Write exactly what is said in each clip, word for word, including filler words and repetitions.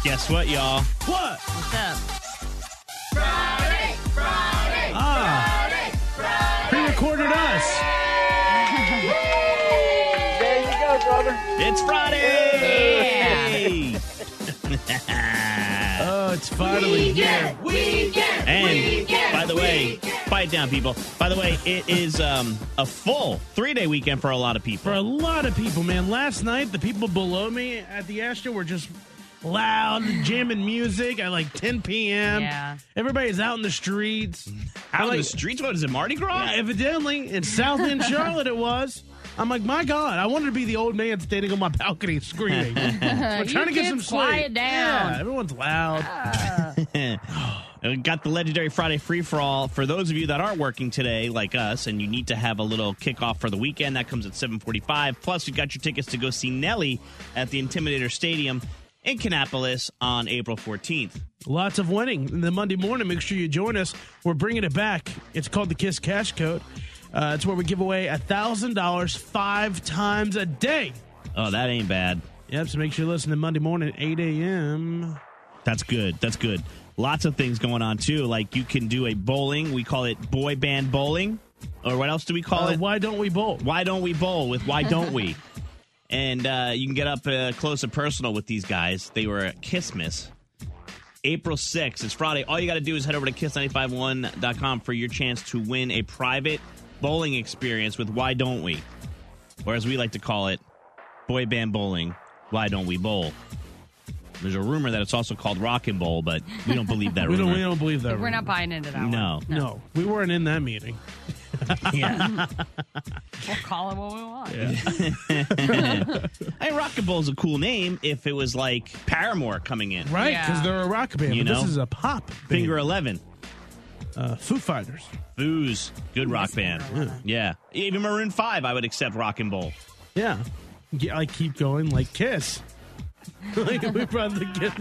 Guess what, y'all? What? What's up? Friday, Friday, Ah. Friday, Friday. Pre-recorded us. There you go, brother. It's Friday! Oh, it's finally here. Weekend, And weekend, by the way, weekend. quiet down, people. By the way, it is um, a full three-day weekend for a lot of people. For a lot of people, man. Last night, the people below me at the Astro were just loud, jamming music at like ten p.m. Yeah. Everybody's out in the streets. Out in like- the streets? What is it, Mardi Gras? Yeah, evidently, in South End Charlotte it was. I'm like, my God, I wanted to be the old man standing on my balcony screaming. We're You trying to get some kids, sleep. quiet down. Yeah, everyone's loud. We got the legendary Friday free-for-all. For those of you that aren't working today, like us, and you need to have a little kickoff for the weekend, that comes at seven forty-five. Plus, you've got your tickets to go see Nelly at the Intimidator Stadium in Kannapolis on April fourteenth. Lots of winning. And then Monday morning, make sure you join us. We're bringing it back. It's called the KISS Cash Code. Uh, it's where we give away one thousand dollars five times a day. Oh, that ain't bad. Yep, so make sure you listen to Monday morning at eight a.m. That's good. That's good. Lots of things going on, too. Like, you can do a bowling. We call it boy band bowling. Or what else do we call Uh, it? why don't we bowl? Why don't we bowl with Why Don't We? And uh, you can get up uh, close and personal with these guys. They were at Kissmas. April sixth. It's Friday. All you got to do is head over to kiss nine five one dot com for your chance to win a private bowling experience with Why Don't We? Or as we like to call it, boy band bowling. Why don't we bowl? There's a rumor that it's also called Rock and Bowl, but we don't believe that We rumor. don't, we don't believe that. We're not rumor. buying into that one. No. No, we weren't in that meeting. Yeah. We'll call it what we want. I mean, Rock and Bowl is a cool name if it was like Paramore coming in. Right, Yeah. because they're a rock band. You but know? This is a pop band. Finger eleven. Uh, Foo Fighters. Booze. Good rock band. Yeah. Even Maroon five, I would accept Rock and Bowl. Yeah. Yeah, I keep going like Kiss. Like we brought the Kiss.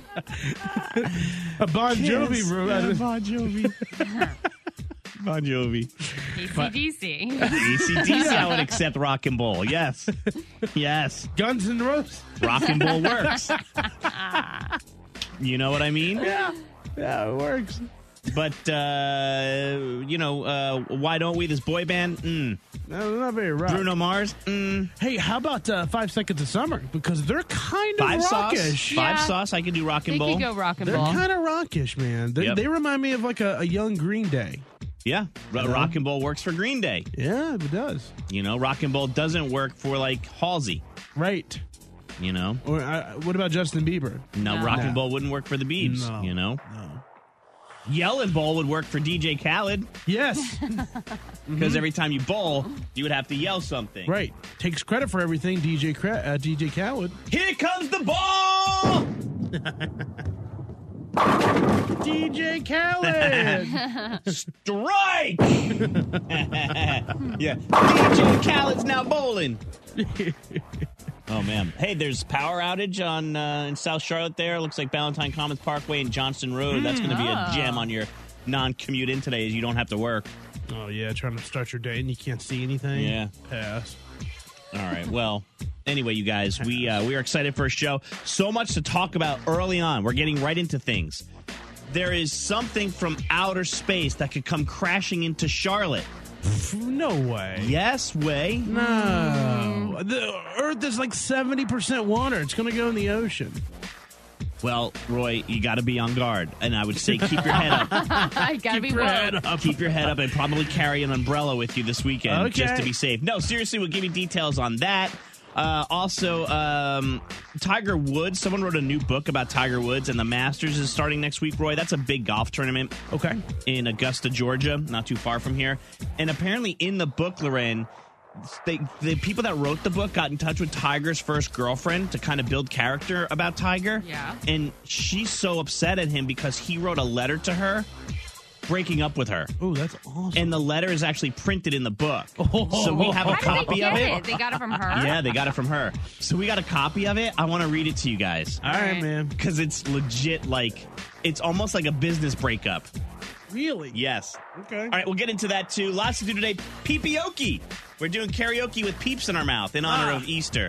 A Bon Jovi room. Yeah, Bon Jovi. Bon Jovi. A C D C. A C D C, I would accept Rock and Bowl. Yes. Yes. Guns N' Roses. Rock and Bowl works. You know what I mean? Yeah. Yeah, it works. But, uh, you know, uh, Why Don't We? This boy band? Mm. No, not very rock. Bruno Mars? Mm. Hey, how about uh, Five Seconds of Summer? Because they're kind of Five sauce? rockish. Five Yeah. sauce? I could do Rock They and Bowl. could go rock and They're roll. kind of rockish, man. They, Yep. they remind me of like a, a young Green Day. Yeah. R- know? Rock and Bowl works for Green Day. Yeah, it does. You know, Rock and Bowl doesn't work for, like, Halsey. Right. You know? Or uh, what about Justin Bieber? No, No. Rock and No. Bowl wouldn't work for the Biebs. No. You know? No. Yell and Bowl would work for D J Khaled Yes. because every time you bowl, you would have to yell something. Right. Takes credit for everything, D J Cra- uh, D J Khaled. Here comes the ball! D J Khaled! Strike! Yeah. D J Khaled's now bowling. Oh, man. Hey, there's power outage on uh, in South Charlotte there. Looks like Ballantyne Commons Parkway and Johnston Road. That's going to be a Oh. gem on your non-commute in today as you don't have to work. Oh, yeah, trying to start your day and you can't see anything. Yeah. Pass. All right. Well, anyway, you guys, we uh, we are excited for a show. So much to talk about early on. We're getting right into things. There is something from outer space that could come crashing into Charlotte. No way. Yes, way. No. The Earth is like seventy percent water. It's going to go in the ocean. Well, Roy, you got to be on guard, and I would say keep your head up. I gotta be Keep your head woke. up. Keep your head up, and probably carry an umbrella with you this weekend Okay. just to be safe. No, seriously, we'll give you details on that. Uh, also, um, Tiger Woods. Someone wrote a new book about Tiger Woods, and the Masters is starting next week, Roy. That's a big golf tournament Okay. in Augusta, Georgia, not too far from here. And apparently in the book, Loren, they, the people that wrote the book got in touch with Tiger's first girlfriend to kind of build character about Tiger. Yeah. And she's so upset at him because he wrote a letter to her breaking up with her. Oh, that's awesome. And the letter is actually printed in the book. Oh. So we have a How did they copy get of it. it? They got it from her? Yeah, they got it from her. So we got a copy of it. I want to read it to you guys. All right, man. Because it's legit, like, it's almost like a business breakup. Really? Yes. Okay. All right, we'll get into that too. Lots to do today. Peepioki. We're doing karaoke with peeps in our mouth in honor Ah. of Easter.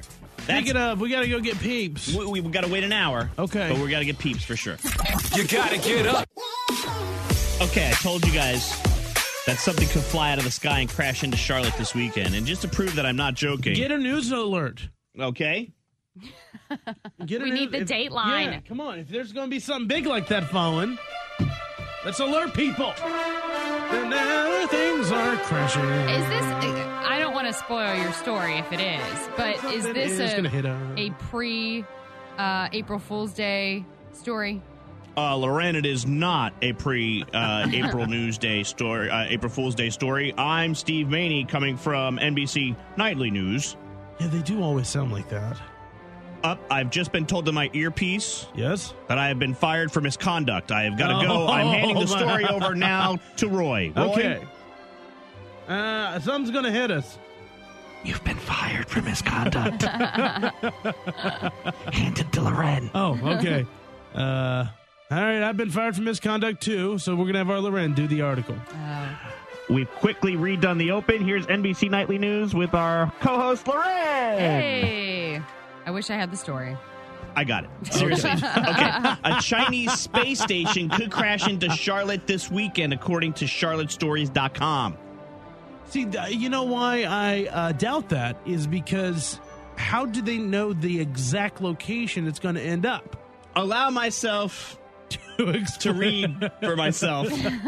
Speaking of, we got to go get Peeps. We, we got to wait an hour. Okay. But we got to get Peeps for sure. You gotta get up. Okay, I told you guys that something could fly out of the sky and crash into Charlotte this weekend. And just to prove that I'm not joking. Get a news alert. Okay. Get a We need news- the if- dateline. Yeah, come on. If there's going to be something big like that falling, let's alert people. And now things are crashing. Is this? I don't want to spoil your story if it is, but is Something this is gonna hit a, us. a pre uh, April Fool's Day story? Uh, Loren, it is not a pre uh, April News Day story, uh, April Fool's Day story. I'm Steve Maney coming from N B C Nightly News. Yeah, they do always sound like that. Up, I've just been told to my earpiece Yes? that I have been fired for misconduct. I have got to go. Oh, I'm handing the my- story over now to Roy. Roy? Okay. Uh, something's going to hit us. You've been fired for misconduct. Hand it to Loren. Oh, okay. uh, all right, I've been fired for misconduct too, so we're going to have our Loren do the article. Oh. We've quickly redone the open. Here's N B C Nightly News with our co-host Loren. Hey, I wish I had the story. I got it. Seriously. Okay. A Chinese space station could crash into Charlotte this weekend, according to charlotte stories dot com. See, th- you know why I uh, doubt that is because how do they know the exact location it's going to end up? Allow myself To, to explain. read for myself.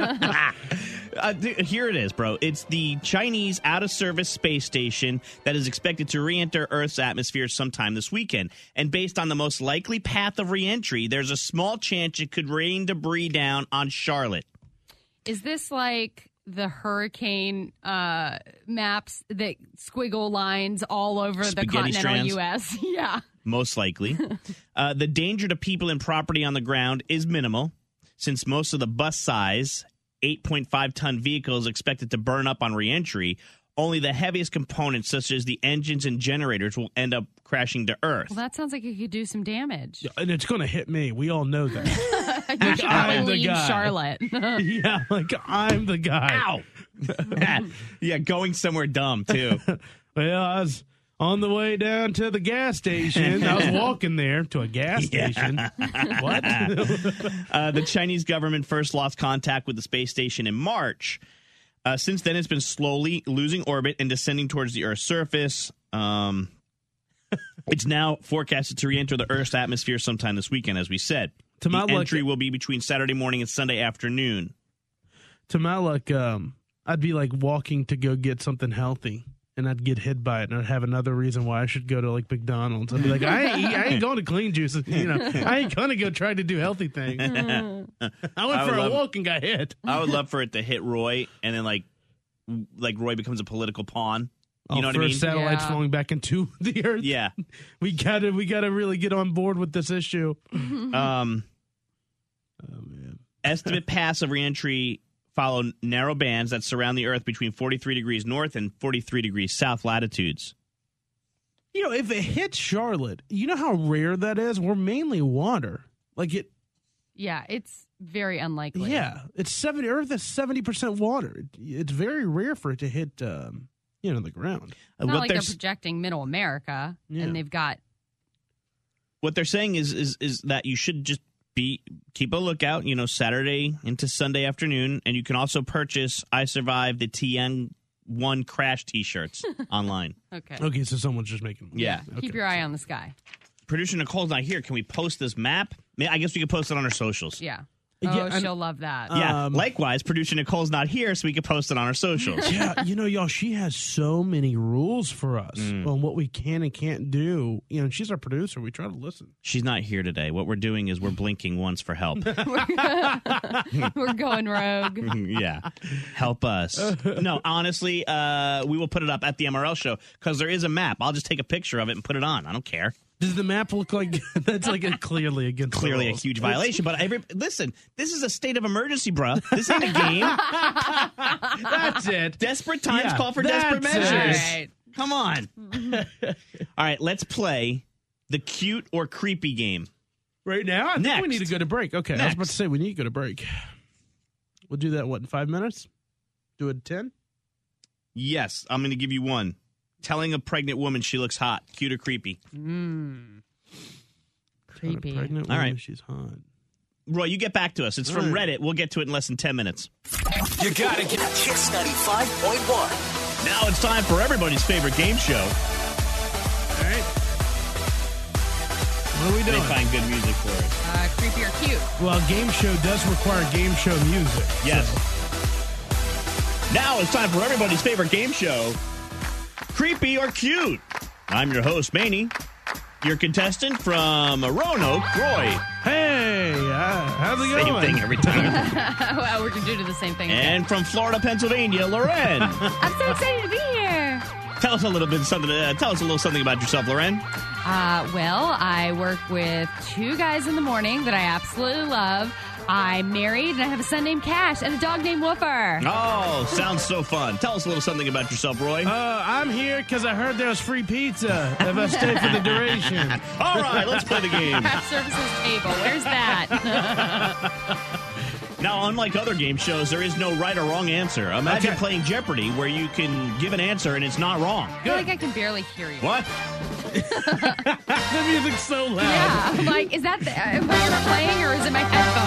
uh, th- here it is, bro. It's the Chinese out-of-service space station that is expected to re-enter Earth's atmosphere sometime this weekend. And based on the most likely path of re-entry, there's a small chance it could rain debris down on Charlotte. Is this like the hurricane uh, maps that squiggle lines all over the Spaghetti continental strands? U S? Yeah. Most likely. uh, the danger to people and property on the ground is minimal, since most of the bus size, eight point five ton vehicles expected to burn up on reentry. Only the heaviest components, such as the engines and generators, will end up crashing to Earth. Well, that sounds like it could do some damage. And it's going to hit me. We all know that. You should I'm probably the leave guy. Charlotte. Yeah, like I'm the guy. Ow! Yeah, going somewhere dumb, too. Well, I was on the way down to the gas station. I was walking there to a gas station. What? Uh, the Chinese government first lost contact with the space station in March. Uh, since then, it's been slowly losing orbit and descending towards the Earth's surface. Um, it's now forecasted to re-enter the Earth's atmosphere sometime this weekend, as we said. To my the luck- entry will be between Saturday morning and Sunday afternoon. To my luck, um, I'd be like walking to go get something healthy, and I'd get hit by it, and I'd have another reason why I should go to like McDonald's. I'd be like, I ain't, I ain't going to clean juice. You know, I ain't going to go try to do healthy things. I went I for would a love- walk and got hit. I would love for it to hit Roy, and then like, like Roy becomes a political pawn. You Oh, know what I for mean? satellites Yeah. falling back into the Earth. Yeah. we gotta, we gotta really get on board with this issue. Um, Oh man. estimate paths of reentry follow narrow bands that surround the Earth between forty-three degrees north and forty-three degrees south latitudes. You know, if it hits Charlotte, you know how rare that is. We're mainly water. Like it. Yeah, it's very unlikely. Yeah, it's seventy. Earth is seventy percent water. It, it's very rare for it to hit, um, you know, the ground. Uh, It's not what like they're they're s- projecting middle America Yeah. and they've got what they're saying is is is that you should just be keep a lookout, you know, Saturday into Sunday afternoon, and you can also purchase I Survived the T N one Crash T-shirts online. okay. Okay, so someone's just making. Yeah. Keep your eye on the sky. Producer Nicole's not here. Can we post this map? May- I guess we could post it on our socials. Yeah. Yeah, Oh, and- she'll love that. Yeah. Um, Likewise, producer Nicole's not here, so we could post it on our socials. Yeah, you know, y'all, she has so many rules for us Mm. on what we can and can't do. You know, she's our producer. We try to listen. She's not here today. What we're doing is we're blinking once for help. We're going rogue. Yeah. Help us. No, honestly, uh, we will put it up at the M R L show because there is a map. I'll just take a picture of it and put it on. I don't care. Does the map look like that's like a clearly against the Clearly a rules? huge violation, but every listen, this is a state of emergency, bruh. This ain't a game. That's it. Desperate times Yeah, call for that's desperate it. measures. All right. Come on. All right, let's play the cute or creepy game. Right now, I think Next. we need to go to break. Okay, I was Next. about to say we need to go to break. We'll do that. What in five minutes? Do it at ten. Yes, I'm going to give you one. Telling a pregnant woman she looks hot, cute or creepy. Mm. Telling a Creepy. pregnant All woman right. she's hot. Roy, you get back to us. It's from All right. Reddit. We'll get to it in less than ten minutes. You gotta get Kiss ninety-five point one. Now it's time for everybody's favorite game show. All right. What are we They doing? find good music for it. Uh, creepy or cute? Well, game show does require game show music. Yes. Now it's time for everybody's favorite game show, Creepy or Cute. I'm your host, Maney. Your contestant from Roanoke, Roy. Hey, uh, how's it Same going? thing every time. Well, we're going to do the same thing. again. And from Florida, Pennsylvania, Loren. I'm so excited to be here. Tell us a little bit something. Uh, tell us a little something about yourself, Loren. Uh, well, I work with two guys in the morning that I absolutely love. I'm married and I have a son named Cash and a dog named Woofer. Oh, sounds so fun. Tell us a little something about yourself, Roy. Uh, I'm here because I heard there was free pizza if I stayed for the duration. All right, let's play the game. Craft services table. Where's that? Now, unlike other game shows, there is no right or wrong answer. Imagine Okay. playing Jeopardy where you can give an answer and it's not wrong. I feel like I can barely hear you. What? The music's so loud. Yeah, I'm like, is that the, uh, whoever playing or is it my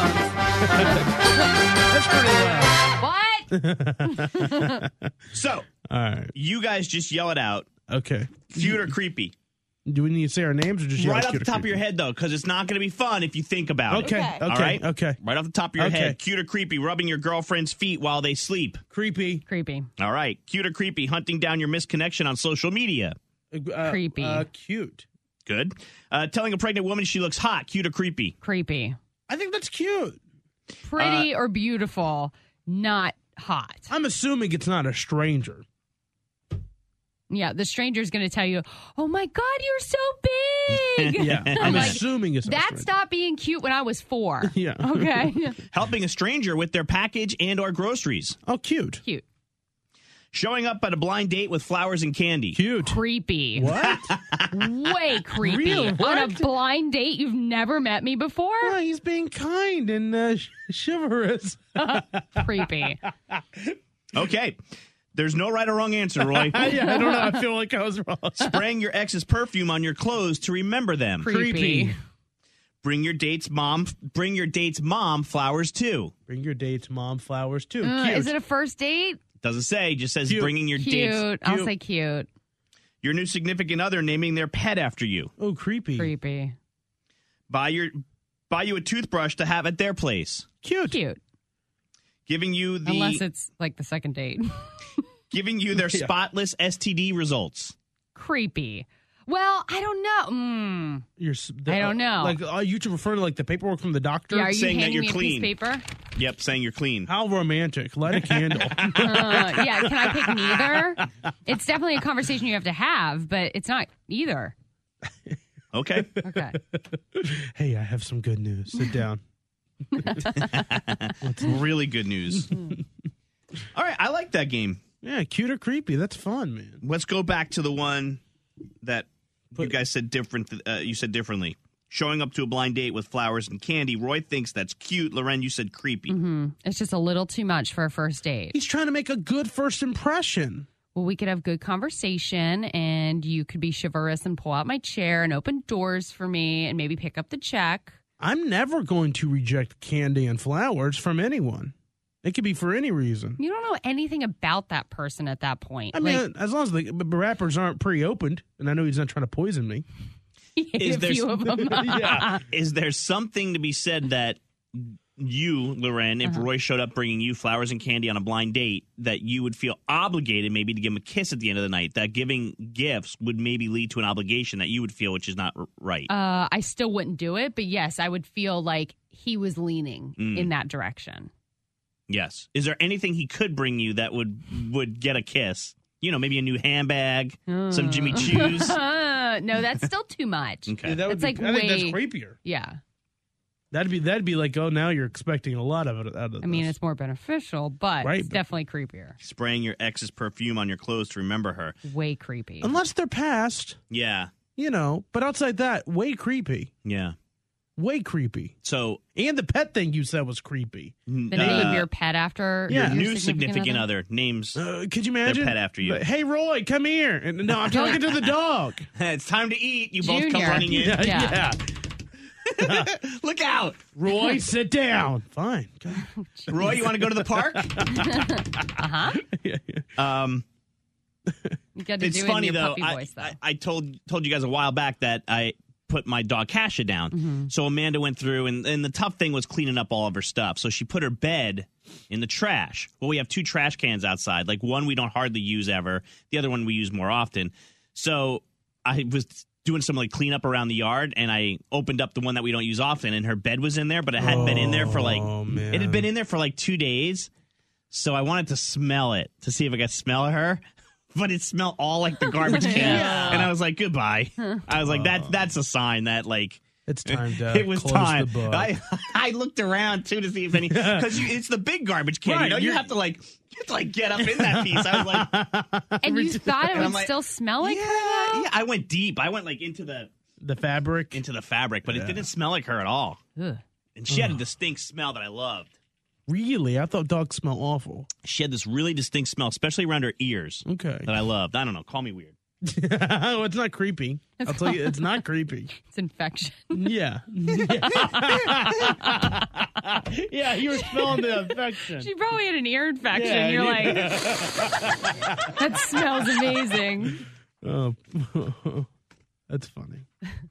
headphones? That's pretty loud. What? So, All right. you guys just yell it out. Okay. Cute or creepy? Do we need to say our names or just yell Right cute off the or top of creepy? your head, though, because it's not going to be fun if you think about Okay. it. Okay. Okay. All right? Okay. Right off the top of your Okay. head. Cute or creepy? Rubbing your girlfriend's feet while they sleep. Creepy. Creepy. All right. Cute or creepy? Hunting down your missed connection on social media. Uh, Creepy. Uh, cute. Good. Uh, telling a pregnant woman she looks hot. Cute or creepy? Creepy. I think that's cute. Pretty or beautiful, not hot. I'm assuming it's not a stranger. Yeah, the stranger's going to tell you, oh my God, you're so big. Yeah. I'm I'm like, assuming it's not a That stranger. stopped being cute when I was four. Yeah. Okay. Helping a stranger with their package and or groceries. Oh, cute. Cute. Showing up at a blind date with flowers and candy. Cute. Creepy. What? Way creepy. Real? On a What? blind date, you've never met me before? Well, he's being kind and uh, sh- chivalrous. Creepy. Okay. There's no right or wrong answer, Roy. yeah, I don't know. I feel like I was wrong. Spraying your ex's perfume on your clothes to remember them. Creepy. Creepy. Bring your date's mom. Bring your date's mom flowers too. Bring your date's mom flowers too. Uh, Cute. is it a first date? Doesn't say. Just says Cute. bringing your date's Cute. I'll Cute. say cute. your new significant other naming their pet after you. oh, creepy. Creepy. Buy your buy you a toothbrush to have at their place. Cute. Cute. Giving you the Unless it's like the second date. giving you their Yeah. spotless S T D results. Creepy. Well, I don't know. Mm. You're, s- I don't know. Like, are you referring to like the paperwork from the doctor? Yeah, are you saying that handing you're me a clean. piece of paper? Yep, saying you're clean. How romantic. Light a candle. Uh, yeah, can I pick neither? It's definitely a conversation you have to have, but it's not either. Okay. Okay. Hey, I have some good news. Sit down. Really good news. All right, I like that game. Yeah, cute or creepy. That's fun, man. Let's go back to the one that you Put- guys said different. Uh, you said differently. Showing up to a blind date with flowers and candy. Roy thinks that's cute. Loren, you said creepy. Mm-hmm. It's just a little too much for a first date. He's trying to make a good first impression. Well, we could have good conversation, and you could be chivalrous and pull out my chair and open doors for me and maybe pick up the check. I'm never going to reject candy and flowers from anyone. It could be for any reason. You don't know anything about that person at that point. I mean, Like, as long as the b- wrappers aren't pre-opened, and I know he's not trying to poison me. a there few of them. Yeah. Is there something to be said that you, Loren, if Uh-huh. Roy showed up bringing you flowers and candy on a blind date, that you would feel obligated maybe to give him a kiss at the end of the night? That giving gifts would maybe lead to an obligation that you would feel, which is not r- right. Uh, I still wouldn't do it, but yes, I would feel like he was leaning Mm. in that direction. Yes. Is there anything he could bring you that would would get a kiss? You know, maybe a new handbag, some Jimmy Choos. Uh, no, that's still too much. Okay. Yeah, that would It's be, like I think that's way- creepier. Yeah. That'd be that'd be like, oh, now you're expecting a lot of it out of I mean, this. it's more beneficial, but Right, it's but- definitely creepier. Spraying your ex's perfume on your clothes to remember her. Way creepy. Unless they're past, Yeah. you know. But outside that, way creepy. Yeah. Way creepy. So, And the pet thing you said was creepy. The name uh, of your pet after Yeah. your new significant other, names. Uh, could you imagine? Their pet after you. But, hey, Roy, come here. And, no, I'm talking to the dog. It's time to eat. You both come Junior. running in. Yeah. Yeah. yeah. Look out. Roy, sit down. Fine. Go. Roy, you want to go to the park? Uh-huh. Yeah, yeah. Um, You got to it's do funny, it in your though. puppy I, voice, though. I, I told told you guys a while back that I put my dog Kasha down. Mm-hmm. So Amanda went through, and, and the tough thing was cleaning up all of her stuff. So she put her bed in the trash. Well, we have two trash cans outside. Like one we don't hardly use ever. The other one we use more often. So I was doing some like cleanup around the yard, and I opened up the one that we don't use often, and her bed was in there, but it hadn't been in there for like Oh, man. it had been in there for like two days. So I wanted to smell it to see if I could smell her. But it smelled all like the garbage can. Yeah. And I was like, goodbye. I was like, that, that's a sign that, like, It's time to it was close time. the book. I, I looked around, too, to see if any, because it's the big garbage can. Right, you know, you you're- have to, like, you have to, like, get up in that piece. I was like, and you thought it And would I'm like, still smell like yeah, her, though? yeah. I went deep. I went, like, into the the fabric. into the fabric, but it didn't smell like her at all. Ugh. And she had a distinct smell that I loved. Really? I thought dogs smell awful. She had this really distinct smell, especially around her ears, Okay. that I loved. I don't know. Call me weird. well, it's not creepy. I'll tell you, it's not creepy. It's infection. Yeah. yeah. Yeah, you were smelling the infection. She probably had an ear infection. Yeah, You're yeah. like, that smells amazing. Oh, that's funny.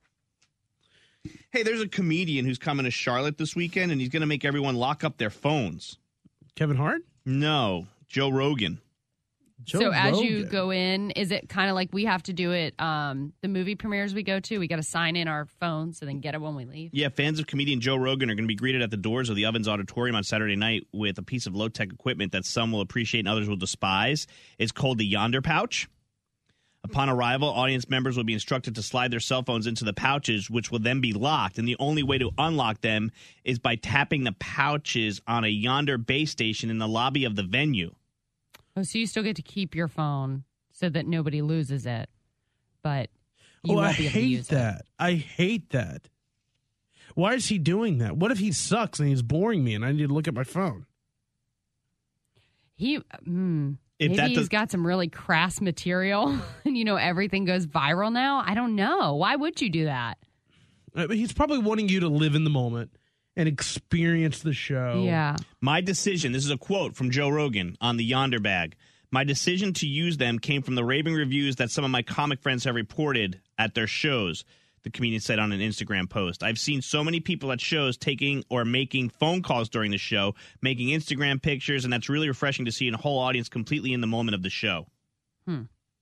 Hey, there's a comedian who's coming to Charlotte this weekend, and he's going to make everyone lock up their phones. Kevin Hart? No, Joe Rogan. Joe so as you Rogan. go in, is it kind of like we have to do it, um, the movie premieres we go to, we got to sign in our phones and then get it when we leave? Yeah, fans of comedian Joe Rogan are going to be greeted at the doors of the Ovens Auditorium on Saturday night with a piece of low-tech equipment that some will appreciate and others will despise. It's called the Yonder Pouch. Upon arrival, audience members will be instructed to slide their cell phones into the pouches, which will then be locked. And the only way to unlock them is by tapping the pouches on a Yonder base station in the lobby of the venue. Oh, so you still get to keep your phone so that nobody loses it, but you Oh, won't I be able to hate use that. I hate that. Why is he doing that? What if he sucks and he's boring me and I need to look at my phone? it. He, mm, If maybe that he's does- got some really crass material, and you know everything goes viral now. I don't know. Why would you do that? Uh, He's probably wanting you to live in the moment and experience the show. Yeah. My decision, this is a quote from Joe Rogan on the Yonder bag. My decision to use them came from the raving reviews that some of my comic friends have reported at their shows, the comedian said on an Instagram post. I've seen so many people at shows taking or making phone calls during the show, making Instagram pictures, and that's really refreshing to see a whole audience completely in the moment of the show. Hmm.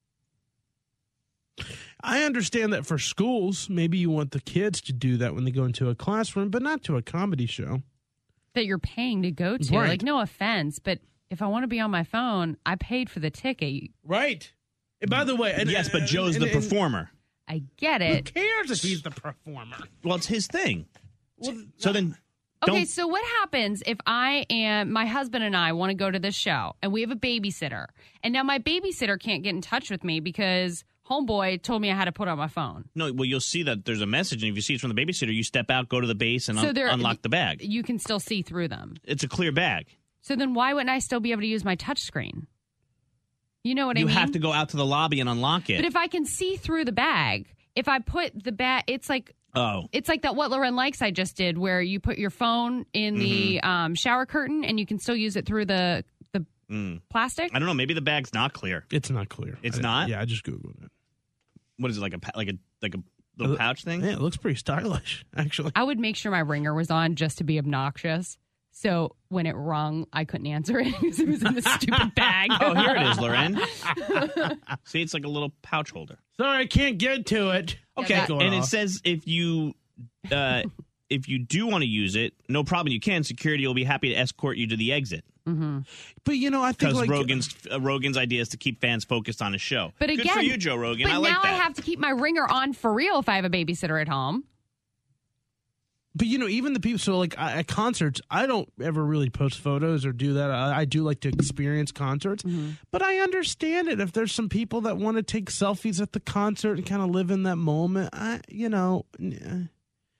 I understand that for schools, maybe you want the kids to do that when they go into a classroom, but not to a comedy show. That you're paying to go to. Right. Like, no offense, but if I want to be on my phone, I paid for the ticket. Right. And by the way, and, yes, but Joe's and- the and- performer. I get Who it. cares if he's the performer? Well, it's his thing. Well, So then, Okay, don't, so what happens if I am, my husband and I want to go to this show and we have a babysitter, and now my babysitter can't get in touch with me because homeboy told me I had to put on my phone. no, well, you'll see that there's a message, and if you see it's from the babysitter, you step out, go to the base, and So un- there- unlock the bag. You can still see through them. It's a clear bag. So then why wouldn't I still be able to use my touch screen? You know what You I mean? have to go out to the lobby and unlock it. But if I can see through the bag, if I put the bag, it's like oh. it's like that What Lauren Likes I just did, where you put your phone in the Mm-hmm. um, shower curtain and you can still use it through the the Mm. plastic. I don't know. Maybe the bag's not clear. It's not clear. It's I- not? Yeah, I just Googled it. What is it, like a pa- like a like a little Uh, pouch thing? Yeah, it looks pretty stylish, actually. I would make sure my ringer was on just to be obnoxious. So when it rung, I couldn't answer it because it was in the stupid bag. Oh, here it is, Loren. See, it's like a little pouch holder. Sorry, I can't get to it. Okay, that- and it says if you uh, if you do want to use it, no problem. You can. Security will be happy to escort you to the exit But, you know, I think because like... Rogan's uh, Rogan's idea is to keep fans focused on his show. But Good again, for you, Joe Rogan. But I like now that. I have to keep my ringer on for real if I have a babysitter at home. But, you know, even the people, so like I, at concerts, I don't ever really post photos or do that. I, I do like to experience concerts. But I understand it. If there's some people that want to take selfies at the concert and kind of live in that moment, I, you know, eh,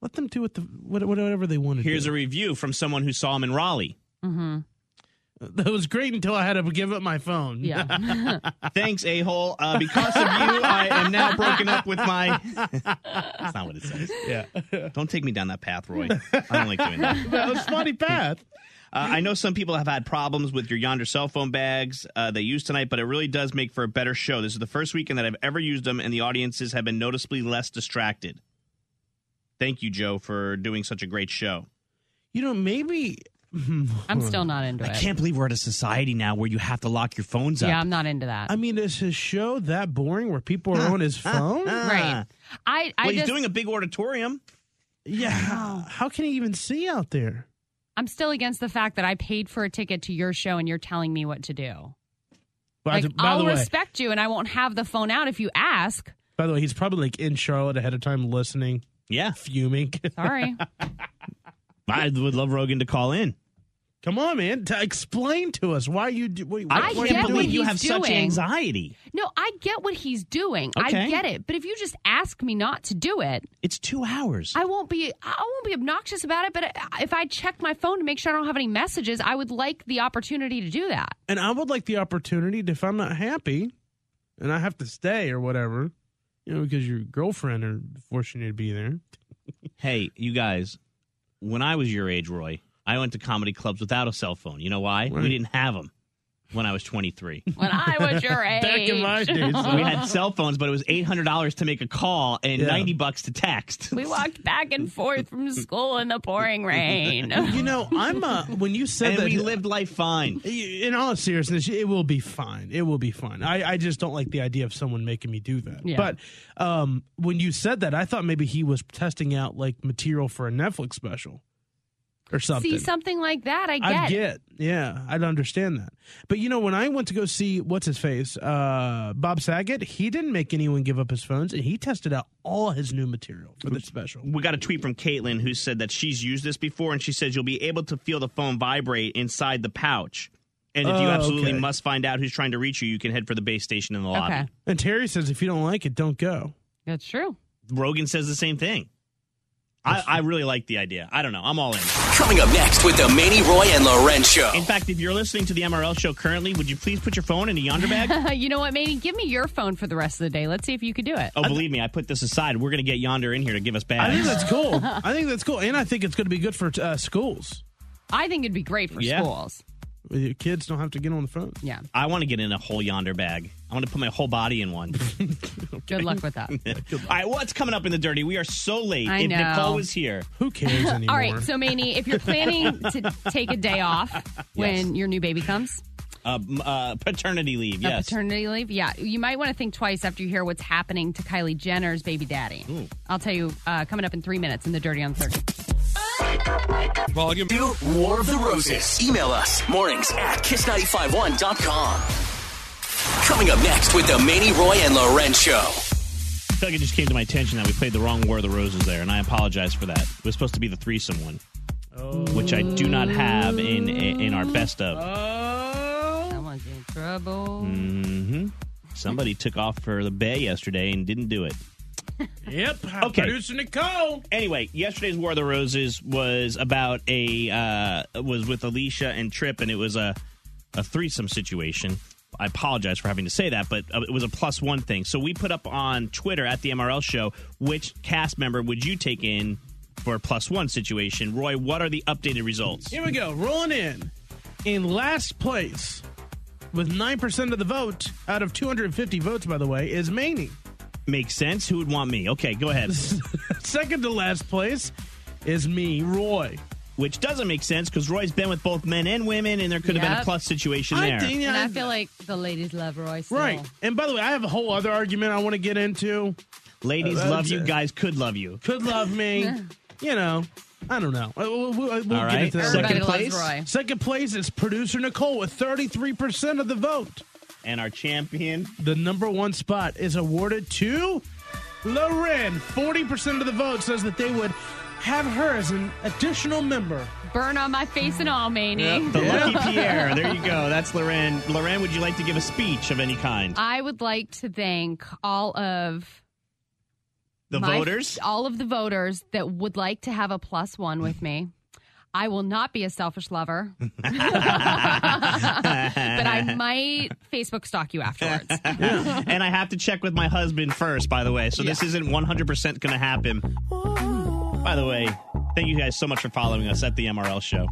Let them do what the what- whatever they want to do. Here's a review from someone who saw him in Raleigh. Mm-hmm. That was great until I had to give up my phone. Yeah. Thanks, a-hole. Uh, because of you, I am now broken up with my... That's not what it says. Yeah. Don't take me down that path, Roy. I don't like doing that. That was a funny path. Uh, I know some people have had problems with your Yonder cell phone bags uh, they used tonight, but it really does make for a better show. This is the first weekend that I've ever used them, and the audiences have been noticeably less distracted. Thank you, Joe, for doing such a great show. You know, maybe... I'm still not into I it. can't believe we're at a society now where you have to lock your phones up. Yeah, I'm not into that. I mean, is his show that boring where people are on his phone? Right. I, I well, he's just, doing a big auditorium. Yeah. How, how can he even see out there? I'm still against the fact that I paid for a ticket to your show and you're telling me what to do. By, Like, the, by I'll the way, respect you and I won't have the phone out if you ask. by the way, he's probably like in Charlotte ahead of time, listening, Yeah. fuming. Sorry. I would love Rogan to call in. Come on, man! To explain to us why you do. Wait, I, I why can't get what believe you he's have such doing. anxiety. No, I get what he's doing. Okay. I get it. But if you just ask me not to do it, It's two hours. I won't be I won't be obnoxious about it, but if I check my phone to make sure I don't have any messages, I would like the opportunity to do that. And I would like the opportunity to, if I'm not happy, and I have to stay or whatever, you know, because your girlfriend are forcing you to be there. Hey, you guys, when I was your age, Roy, I went to comedy clubs without a cell phone. You know why? Right. We didn't have them when I was twenty-three. When I was your age. Back in my days. We had cell phones, but it was eight hundred dollars to make a call and Yeah. ninety bucks to text. We walked back and forth from school in the pouring rain. You know, I'm uh, when you said And that we lived life fine. in all seriousness, it will be fine. It will be fine. I, I just don't like the idea of someone making me do that. Yeah. But um, when you said that, I thought maybe he was testing out like material for a Netflix special or something. See, something like that, I get. I get, yeah, I'd understand that. But you know, when I went to go see what's his face, uh, Bob Saget, he didn't make anyone give up his phones, and he tested out all his new material for the special. We got a tweet from Caitlin who said that she's used this before, and she says you'll be able to feel the phone vibrate inside the pouch. And if you Oh, absolutely okay. must find out who's trying to reach you, you can head for the base station in the lobby. Okay. And Terry says if you don't like it, don't go. That's true. Rogan says the same thing. I, I really like the idea. I don't know. I'm all in. Coming up next with the Manny, Roy, and Loren Show. In fact, if you're listening to the M R L show currently, would you please put your phone in a Yonder bag? You know what, Manny? Give me your phone for the rest of the day. Let's see if you could do it. Oh, believe me, I put this aside. We're going to get Yonder in here to give us I think bags. that's cool. I think that's cool, and I think it's going to be good for uh, schools. I think it'd be great for Yeah. schools. Your kids don't have to get on the phone. Yeah. I want to get in a whole Yonder bag. I want to put my whole body in one. Good luck with that. All right, what's coming up in the dirty? We are so late. I if know. Nicole was here, Who cares anymore? All right, so Manny, if you're planning to take a day off when your new baby comes, uh, m- uh, paternity leave, a yes. paternity leave, yeah, you might want to think twice after you hear what's happening to Kylie Jenner's baby daddy. I'll tell you uh, coming up in three minutes in the Dirty on thirty. Volume two, War of the Roses. Email us mornings at kiss nine five one dot com. Coming up next with the Manny, Roy, and Loren Show. I feel like it just came to my attention that we played the wrong War of the Roses there, and I apologize for that. It was supposed to be the threesome one, which I do not have in in our best of. Oh. Someone's in trouble. hmm Somebody took off for the bay yesterday and didn't do it. Yep. Okay. Producer Nicole. Anyway, yesterday's War of the Roses was about a uh, was with Alicia and Tripp, and it was a a threesome situation. I apologize for having to say that, but it was a plus one thing. So we put up on Twitter at the M R L Show, which cast member would you take in for a plus one situation? Roy, what are the updated results? Here we go. Rolling in. In last place, with nine percent of the vote, out of two hundred fifty votes, by the way, is Manny. Makes sense. Who would want me? Okay, go ahead. Second to last place is me, Roy. Which doesn't make sense because Roy's been with both men and women, and there could have been a Yep. plus situation I there. think- And I feel like the ladies love Roy still. Right. And by the way, I have a whole other argument I want to get into. Ladies Uh, love you, uh, guys could love you. Could love me. You know, I don't know. We'll, we'll, we'll All get right. into that. Everybody Second loves place? Roy. Second place is producer Nicole with thirty-three percent of the vote. And our champion, The number one spot is awarded to Loren. forty percent of the vote says that they would have her as an additional member. Burn on my face and all, Manny. the Lucky Pierre. There you go. That's Loren. Loren, would you like to give a speech of any kind? I would like to thank all of The My- voters? all of the voters that would like to have a plus one with me. I will not be a selfish lover, but I might Facebook stalk you afterwards. And I have to check with my husband first, by the way. So this isn't one hundred percent going to happen. By the way, thank you guys so much for following us at the M R L Show.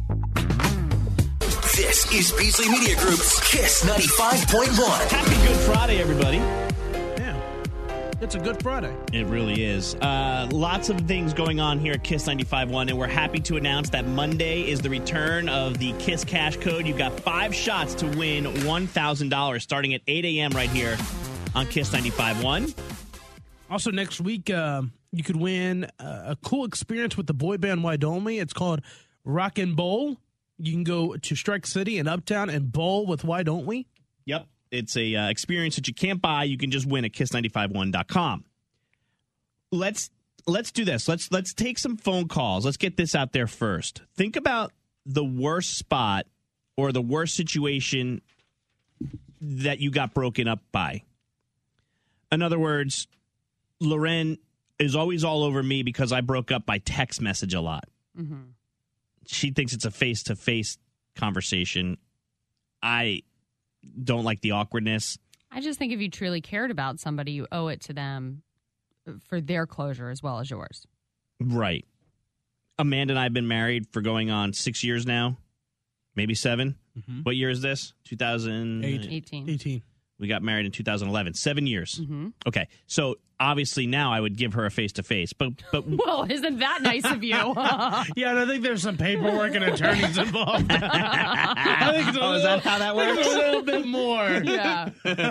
This is Beasley Media Group's Kiss ninety-five point one. Happy Good Friday, everybody. Yeah. It's a good Friday. It really is. Uh, lots of things going on here at Kiss ninety-five point one, and we're happy to announce that Monday is the return of the Kiss Cash Code. You've got five shots to win one thousand dollars starting at eight a.m. right here on Kiss ninety-five point one. Also, next week, uh, you could win uh, a cool experience with the boy band Wydomie. It's called Rock and Bowl. You can go to Strike City and Uptown and bowl with Why Don't We? Yep. It's a uh, experience that you can't buy. You can just win at kiss ninety-five one dot com. Let's let's do this. Let's let's take some phone calls. Let's get this out there first. Think about the worst spot or the worst situation that you got broken up by. In other words, Loren is always all over me because I broke up by text message a lot. Mm-hmm. She thinks it's a face-to-face conversation. I don't like the awkwardness. I just think if you truly cared about somebody, you owe it to them for their closure as well as yours. Right. Amanda and I have been married for going on six years now, maybe seven. Mm-hmm. What year is this? two thousand Eight. eighteen. eighteen. We got married in two thousand eleven. Seven years. Mm-hmm. Okay. So obviously now I would give her a face-to-face, but but Well, isn't that nice of you? Yeah, and I think there's some paperwork and attorneys involved. I think it's a Oh, little, is that how that I think works? it's a little bit more. Yeah.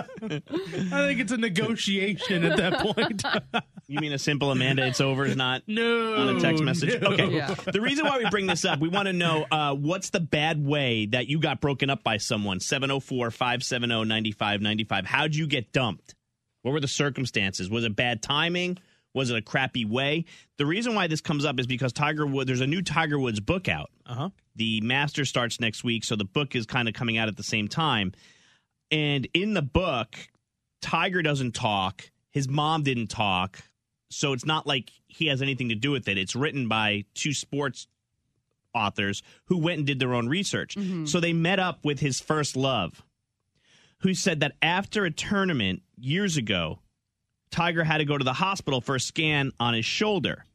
I think it's a negotiation at that point. You mean a simple Amanda, it's over is not No. on a text message? no. Okay. Yeah. The reason why we bring this up, we want to know uh, what's the bad way that you got broken up by someone. seven oh four, five seven oh, nine five nine five. How'd you get dumped? What were the circumstances? Was it bad timing? Was it a crappy way? The reason why this comes up is because Tiger Woods, there's a new Tiger Woods book out. Uh-huh. The Masters starts next week, so the book is kind of coming out at the same time. And in the book, Tiger doesn't talk. His mom didn't talk. So it's not like he has anything to do with it. It's written by two sports authors who went and did their own research. Mm-hmm. So they met up with his first love, who said that after a tournament years ago, Tiger had to go to the hospital for a scan on his shoulder.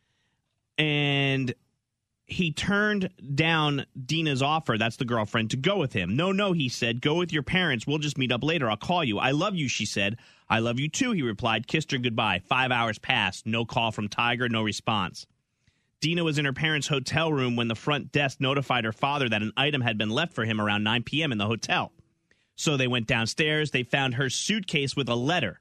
And he turned down Dina's offer, that's the girlfriend, to go with him. No, no, he said, go with your parents. We'll just meet up later. I'll call you. I love you, she said. I love you too, he replied. Kissed her goodbye. Five hours passed. No call from Tiger, no response. Dina was in her parents' hotel room when the front desk notified her father that an item had been left for him around nine p.m. in the hotel. So they went downstairs. They found her suitcase with a letter.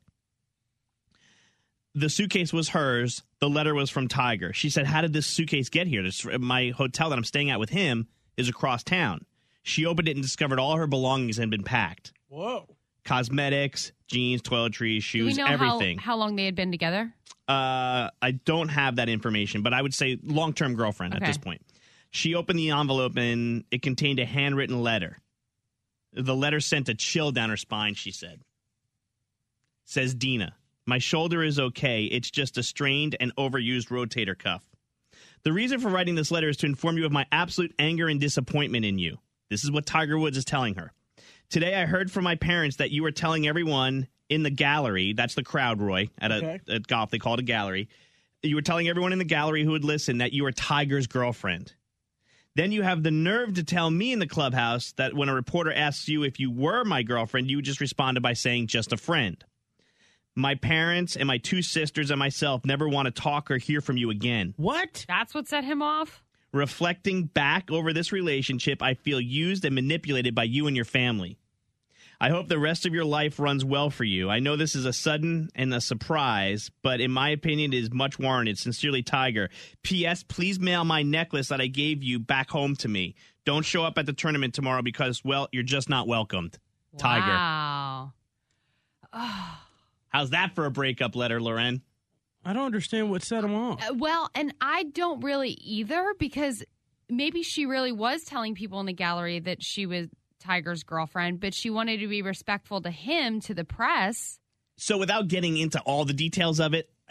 The suitcase was hers. The letter was from Tiger. She said, how did this suitcase get here? This, my hotel that I'm staying at with him is across town. She opened it and discovered all her belongings had been packed. Whoa. Cosmetics, jeans, toiletries, Do we shoes, know everything. How, how long they had been together? Uh, I don't have that information, but I would say long-term girlfriend Okay. at this point. She opened the envelope and it contained a handwritten letter. The letter sent a chill down her spine, she said. Says Dina, my shoulder is okay. It's just a strained and overused rotator cuff. The reason for writing this letter is to inform you of my absolute anger and disappointment in you. This is what Tiger Woods is telling her. Today I heard from my parents that you were telling everyone in the gallery, that's the crowd, Roy, at, Okay. a, at golf, they call it a gallery. You were telling everyone in the gallery who would listen that you were Tiger's girlfriend. Then you have the nerve to tell me in the clubhouse that when a reporter asks you if you were my girlfriend, you just responded by saying just a friend. My parents and my two sisters and myself never want to talk or hear from you again. What? That's what set him off? Reflecting back over this relationship, I feel used and manipulated by you and your family. I hope the rest of your life runs well for you. I know this is a sudden and a surprise, but in my opinion, it is much warranted. Sincerely, Tiger. P S. Please mail my necklace that I gave you back home to me. Don't show up at the tournament tomorrow because, well, you're just not welcomed. Tiger. Wow. How's that for a breakup letter, Loren? I don't understand what set him off. Uh, Well, and I don't really either because maybe she really was telling people in the gallery that she was Tiger's girlfriend, but she wanted to be respectful to him, to the press. So without getting into all the details of it,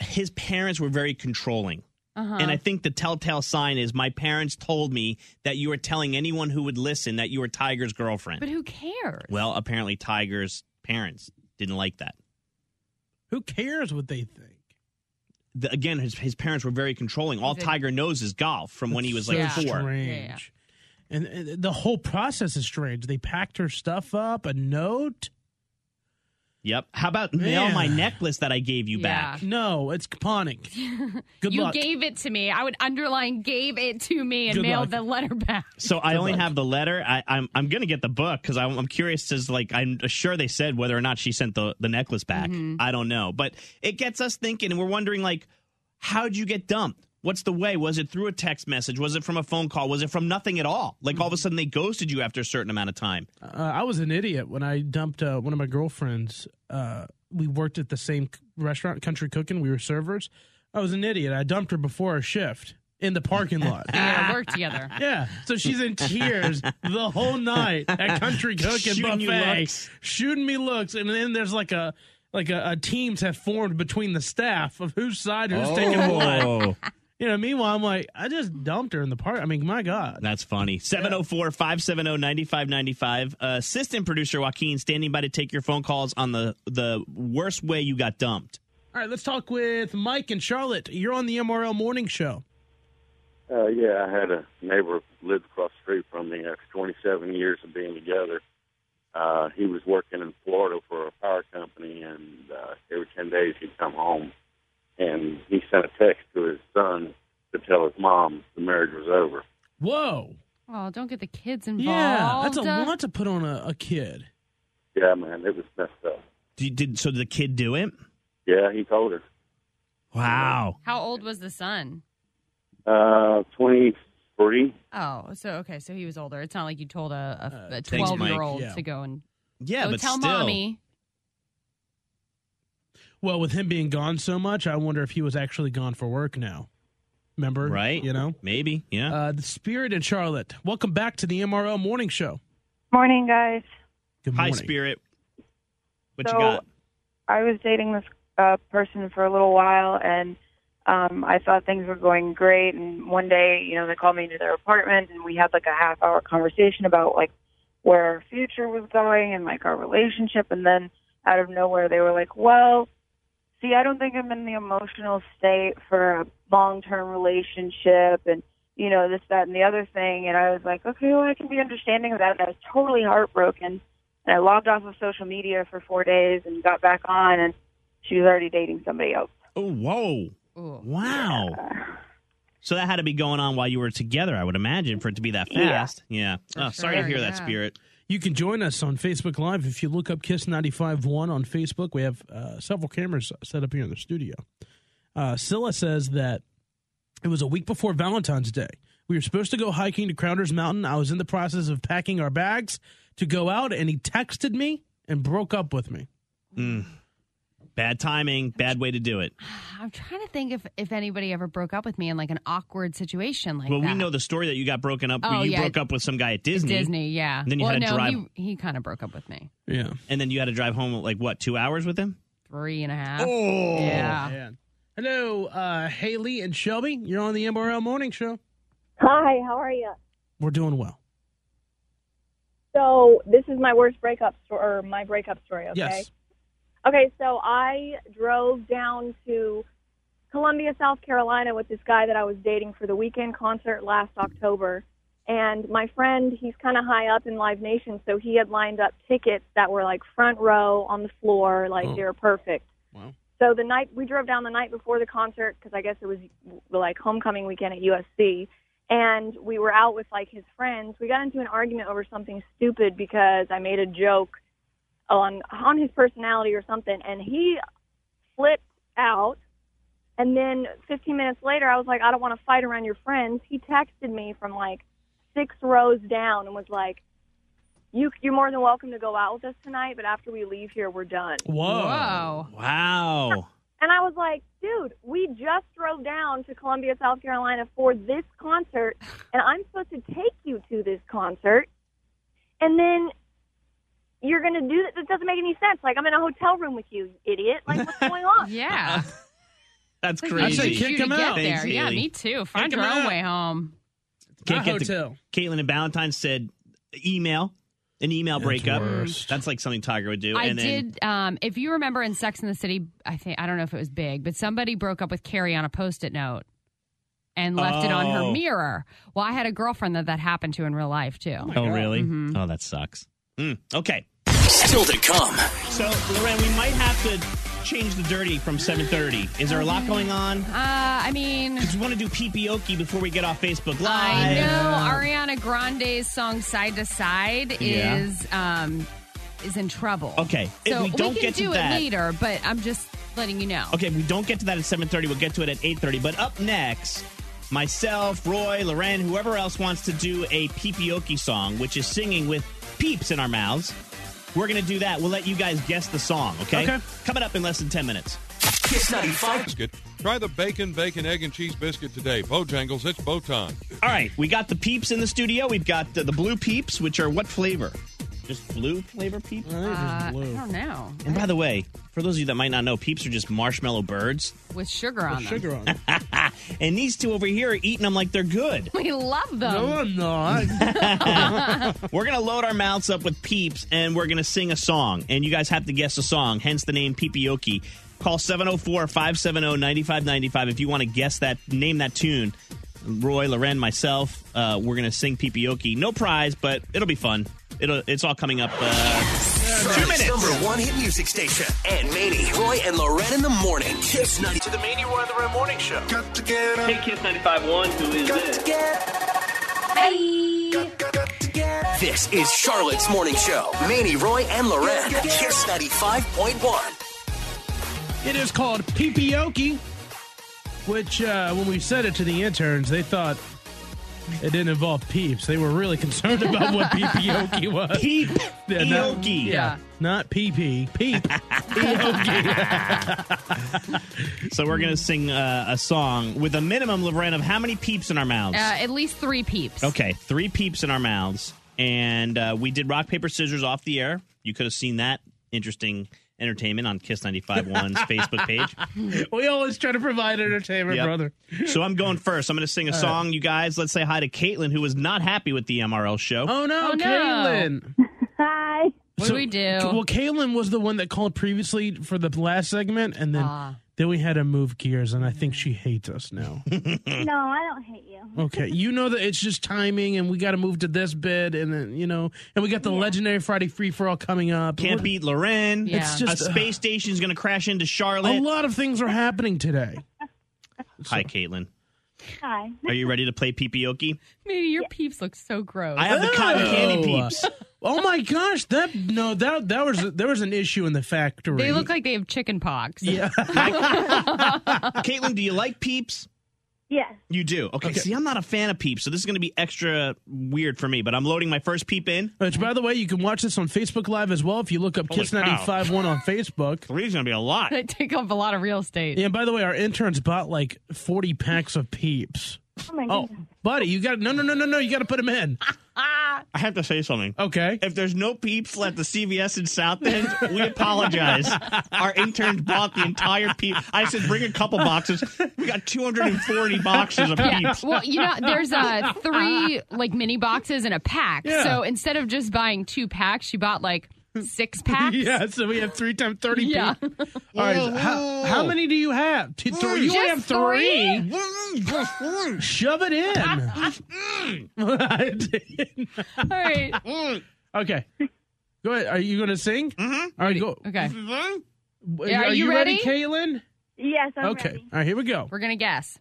his parents were very controlling. Uh-huh. And I think the telltale sign is my parents told me that you were telling anyone who would listen that you were Tiger's girlfriend. But who cares? Well, apparently Tiger's parents didn't like that. Who cares what they think? The, again, his his parents were very controlling. All He's a- Tiger knows is golf from when he was like so Yeah. four. strange. Yeah, yeah. And, and the whole process is strange. They packed her stuff up, a note. Yep. How about mail Man. my necklace that I gave you Yeah. back? No, it's caponic. Good you luck. gave it to me. I would underline gave it to me and Good mail luck. the letter back. So I only luck. have the letter. I, I'm I'm gonna get the book because I'm, I'm curious as like I'm sure they said whether or not she sent the the necklace back. Mm-hmm. I don't know, but it gets us thinking, and we're wondering like, how'd you get dumped? What's the way? Was it through a text message? Was it from a phone call? Was it from nothing at all? Like all of a sudden they ghosted you after a certain amount of time. Uh, I was an idiot when I dumped uh, one of my girlfriends. Uh, we worked at the same c- restaurant, Country Cooking. We were servers. I was an idiot. I dumped her before our shift in the parking lot. We gotta work together. Yeah, so she's in tears the whole night at Country Cooking Shooting you buffet, looks. shooting me looks, and then there's like a like a, a teams have formed between the staff of whose side who's taking what. Oh, You know, meanwhile, I'm like, I just dumped her in the park. I mean, my God. that's funny. seven oh four, five seven oh, nine five nine five. Uh, assistant producer Joaquin standing by to take your phone calls on the the worst way you got dumped. All right, let's talk with Mike and Charlotte. You're on the M R L Morning Show. Uh, yeah, I had a neighbor who lived across the street from me after twenty-seven years of being together. Uh, he was working in Florida for a power company, and uh, every ten days he'd come home. And he sent a text to his son to tell his mom the marriage was over. Whoa. Oh, don't get the kids involved. Yeah, that's a lot to put on a, a kid. Yeah, man, it was messed up. Did, did so? Did the kid do it? Yeah, he told her. Wow. How old was the son? Uh, twenty-three. Oh, so okay, so he was older. It's not like you told a Uh, a thanks, twelve year old Mike. Yeah. to go and Yeah, go but tell still. mommy. Well, with him being gone so much, I wonder if he was actually gone for work now. Remember? Right? You know? Maybe. Yeah. Uh, the Spirit and Charlotte. Welcome back to the M R L Morning Show. Morning, guys. Good Hi, morning. Spirit. What So- you got? I was dating this uh, person for a little while, and um, I thought things were going great. And one day, you know, they called me into their apartment, and we had like a half hour conversation about like where our future was going and like our relationship. And then out of nowhere, they were like, "Well, see, I don't think I'm in the emotional state for a long-term relationship," and you know, this, that, and the other thing. And I was like, okay, well, I can be understanding of that. And I was totally heartbroken. And I logged off of social media for four days and got back on, and she was already dating somebody else. Oh, whoa. Ooh. Wow. So that had to be going on while you were together, I would imagine, for it to be that fast. Yeah. Oh, sorry to sure, hear that, yeah. Spirit. You can join us on Facebook Live. If you look up Kiss ninety-five point one on Facebook, we have uh, several cameras set up here in the studio. Uh, Scylla says that it was a week before Valentine's Day. We were supposed to go hiking to Crowder's Mountain. I was in the process of packing our bags to go out, and he texted me and broke up with me. Mm. Bad timing, bad way to do it. I'm trying to think if, if anybody ever broke up with me in like an awkward situation like well, that. we know the story that you got broken up. Oh, you yeah. broke up with some guy at Disney. Disney, yeah. And then you well, had to no, drive. he, he kind of broke up with me. Yeah. And then you had to drive home, like, what, two hours with him? Three and a half. Oh. Yeah. Man. Hello, uh, Haley and Shelby. You're on the M R L Morning Show. Hi, how are you? We're doing well. So this is my worst breakup story, or my breakup story, okay? Yes. Okay, so I drove down to Columbia, South Carolina with this guy that I was dating for the weekend concert last October. And my friend, he's kind of high up in Live Nation, so he had lined up tickets that were like front row on the floor, like Oh. they were perfect. Wow. So the night, we drove down the night before the concert because I guess it was like homecoming weekend at U S C. And we were out with like his friends. We got into an argument over something stupid because I made a joke on on his personality or something, and he flipped out. And then fifteen minutes later, I was like, I don't want to fight around your friends. He texted me from like six rows down and was like, you, you're more than welcome to go out with us tonight, but after we leave here, we're done. Whoa. Whoa. Wow. And I was like, dude, we just drove down to Columbia, South Carolina for this concert, and I'm supposed to take you to this concert, and then you're going to do that? That doesn't make any sense. Like, I'm in a hotel room with you, you idiot. Like, what's going on? Yeah. That's I'd crazy. say kick you to him get out. there. Thanks, Yeah, Haley. me too. Find Kick your him own out. way home. Can't My get to hotel. Caitlin and Valentine said email, an email That's breakup. worst. That's like something Tiger would do. I and then, did. Um, if you remember in Sex and the City, I think I don't know if it was big, but somebody broke up with Carrie on a Post-it note and left it on her Oh. mirror. Well, I had a girlfriend that that happened to in real life too. Oh, really? Mhm. Oh, that sucks. Mm, okay. Still to come. So, Lorraine, we might have to change the dirty from seven thirty. Is there a lot going on? Uh, I mean, Because we want to do Pee-Pee-Okie before we get off Facebook Live. I know Ariana Grande's song "Side to Side" Yeah. is um, is in trouble. Okay. If so we don't can get to do that- it later, but I'm just letting you know. Okay, we don't get to that at seven thirty. We'll get to it at eight thirty. But up next, myself, Roy, Loren, whoever else wants to do a Pee-Pee-Okie song, which is singing with peeps in our mouths. We're going to do that. We'll let you guys guess the song, okay? Okay. Coming up in less than ten minutes. Kiss ninety-five. Biscuit. Try the bacon, bacon, egg, and cheese biscuit today. Bojangles, it's bow time. All right, we got the peeps in the studio. We've got uh, the blue peeps, which are what flavor? Just blue flavor peeps? Uh, I don't know. And by the way, for those of you that might not know, peeps are just marshmallow birds. With sugar on them. Sugar on it. And these two over here are eating them like they're good. We love them. No, I'm not. We're going to load our mouths up with peeps, and we're going to sing a song. And you guys have to guess the song, hence the name Pee-Pee-Okie. Call seven oh four, five seven oh, nine five nine five if you want to guess that, name that tune. Roy, Loren, myself, uh, we're going to sing Pee-Pee-Okie. No prize, but it'll be fun. It'll, it's all coming up. Uh, Two minutes. Number one hit music station. And Manny, Roy, and Loren in the morning. Kiss ninety. To the Manny Roy and Loren Morning Show. Got to get up. hey, Kiss ninety-five point one, who is Got this? to get up. Hey. Got, got, got to get up. This is Charlotte's Morning Show. Manny, Roy, and Loren. Kiss ninety-five point one. It is called Pee-Pee-Okie, which uh, when we said it to the interns, they thought it didn't involve peeps. They were really concerned about what Pee-Pee-Okie was. Peep. Yeah, not- Pee-Okie. Yeah, not pee-pee. Peep. Pee-Okie. So we're going to sing uh, a song with a minimum, Loren, of how many peeps in our mouths? Uh, at least three peeps. Okay, three peeps in our mouths. And uh, we did rock, paper, scissors off the air. You could have seen that interesting entertainment on Kiss ninety-five point one's Facebook page. We always try to provide entertainment, Yep. brother. So I'm going first. I'm going to sing a song. You guys, let's say hi to Caitlin, who was not happy with the M R L show. Oh, no, Oh, no. Caitlin. Hi. What do we do? Well, Caitlin was the one that called previously for the last segment, and then Ah. then we had to move gears, and I think she hates us now. No, I don't hate you. Okay, you know that it's just timing, and we got to move to this bit, and then you know, and we got the legendary Friday free for all coming up. Can't We're- beat Loren. Yeah. It's just a space station's going to crash into a Charlotte. lot of things are happening today. Hi, Caitlin. Hi. Are you ready to play Pee-Pee-Okie? Maybe your peeps look so gross. I have the cotton candy Oh. peeps. Oh my gosh, that no, that that was there was an issue in the factory. They look like they have chicken pox. yeah. Caitlin, do you like peeps? Yes. You do. Okay, Okay. see, I'm not a fan of peeps, so this is going to be extra weird for me, but I'm loading my first peep in. Which, by the way, you can watch this on Facebook Live as well if you look up Holy Kiss cow. ninety-five point one on Facebook. Three's going to be a lot. They take up a lot of real estate. Yeah, and by the way, our interns bought like forty packs of peeps. Oh my Oh, goodness. buddy, you got no, no, no, no, no. You got to put them in. I have to say something. Okay. If there's no peeps at the C V S in South End, we apologize. Our interns bought the entire peep. I said, bring a couple boxes. We got two hundred forty boxes of peeps. Well, you know, there's uh, three like mini boxes in a pack. Yeah. So instead of just buying two packs, she bought like six packs. Yeah, so we have three times thirty Yeah. peeps. All right, so how, how many do you have? Two, three. You only have Just three. Shove it in. I didn't. All right. Okay. Go ahead. Are you going to sing? Mm-hmm. All right, go. Okay. Are, Yeah, are you you ready, ready? Caitlin? Yes, I'm Okay. ready. All right, here we go. We're going to guess.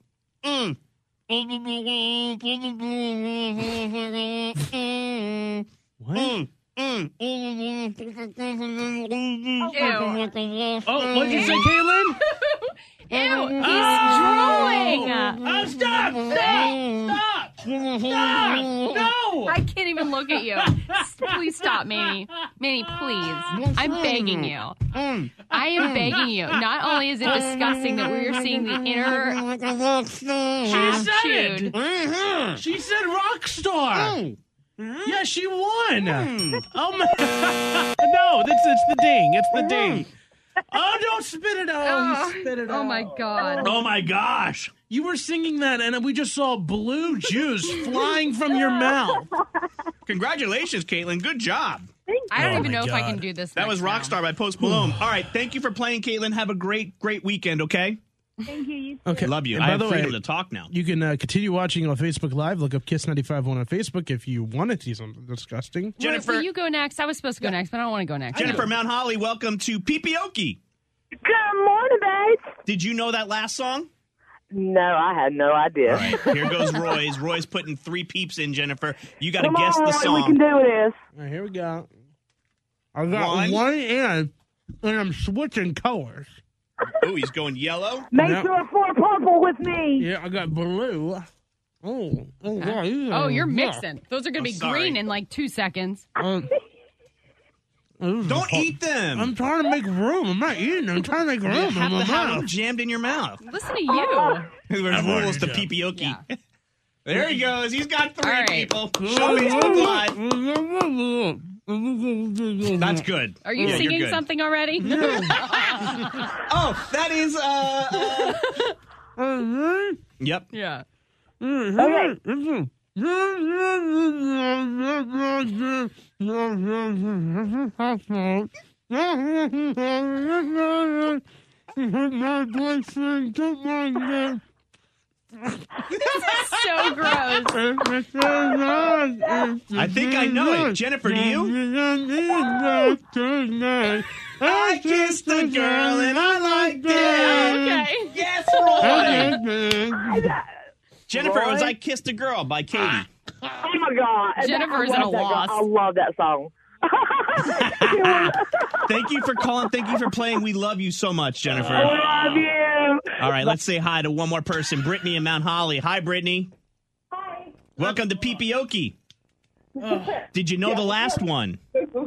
What? Ew. Oh, what'd you say, Caitlin? Ew. He's drooling. Oh, stop! Stop! Stop! Stop! No! I can't even look at you. S- Please stop, Manny. Manny, please. I'm begging you. I am begging you. Not only is it disgusting that we're seeing the inner She said attitude. it! She said rock star! Yeah, she won! Oh my... No, this it's the ding. It's the ding. Oh, don't spit it out. Oh, You spit it oh out. my God. Oh, my gosh. You were singing that, and we just saw blue juice flying from your mouth. Congratulations, Caitlin. Good job. I don't Oh even my know if I God. can do this. That was next Rockstar by Post Malone. All right, thank you for playing, Caitlin. Have a great, great weekend, okay? Thank you. You Okay. Love you. And I by have the freedom way, to talk now. You can uh, continue watching on Facebook Live. Look up Kiss ninety-five point one on Facebook if you want to see something disgusting. Roy, Jennifer- will you go next? I was supposed to go next, but I don't want to go next. Jennifer Mount Holly, welcome to Pipioki. Good morning, babes. Did you know that last song? No, I had no idea. All right, here goes Roy's. Roy's putting three peeps in, Jennifer. You got to Come guess on, the Roy, song. we can do this. All right, here we go. I got One. one, in, and I'm switching colors. Oh, he's going yellow. Make No. sure for purple with me. Yeah, I got blue. Oh, oh, wow, these Oh, are- you're yeah. mixing. Those are going to Oh, be sorry. green in like two seconds. Um, this is Don't hot. eat them. I'm trying to make room. I'm not eating. I'm trying to make room you in have my to have them mouth. jammed in your mouth. Listen to you. There's I'm rules to already Pipioki. Yeah. There he goes. He's got three All right. people. Show Facebook Live. That's good. Are you Yeah, you're singing good. something already? Oh, that is. Uh, uh... Yep. Yeah. Okay. So gross. I think I know it. Jennifer, do you? I kissed a girl and I liked it. Okay. Yes, Roy. Jennifer, it was I Kissed a Girl by Katie. Oh my God. Jennifer's I at a love that loss. girl. I love that song. Thank you for calling. Thank you for playing. We love you so much, Jennifer. I love you. All right, let's say hi to one more person, Brittany in Mount Holly. Hi, Brittany. Hi. Welcome to Pipioki. Did you know the last one?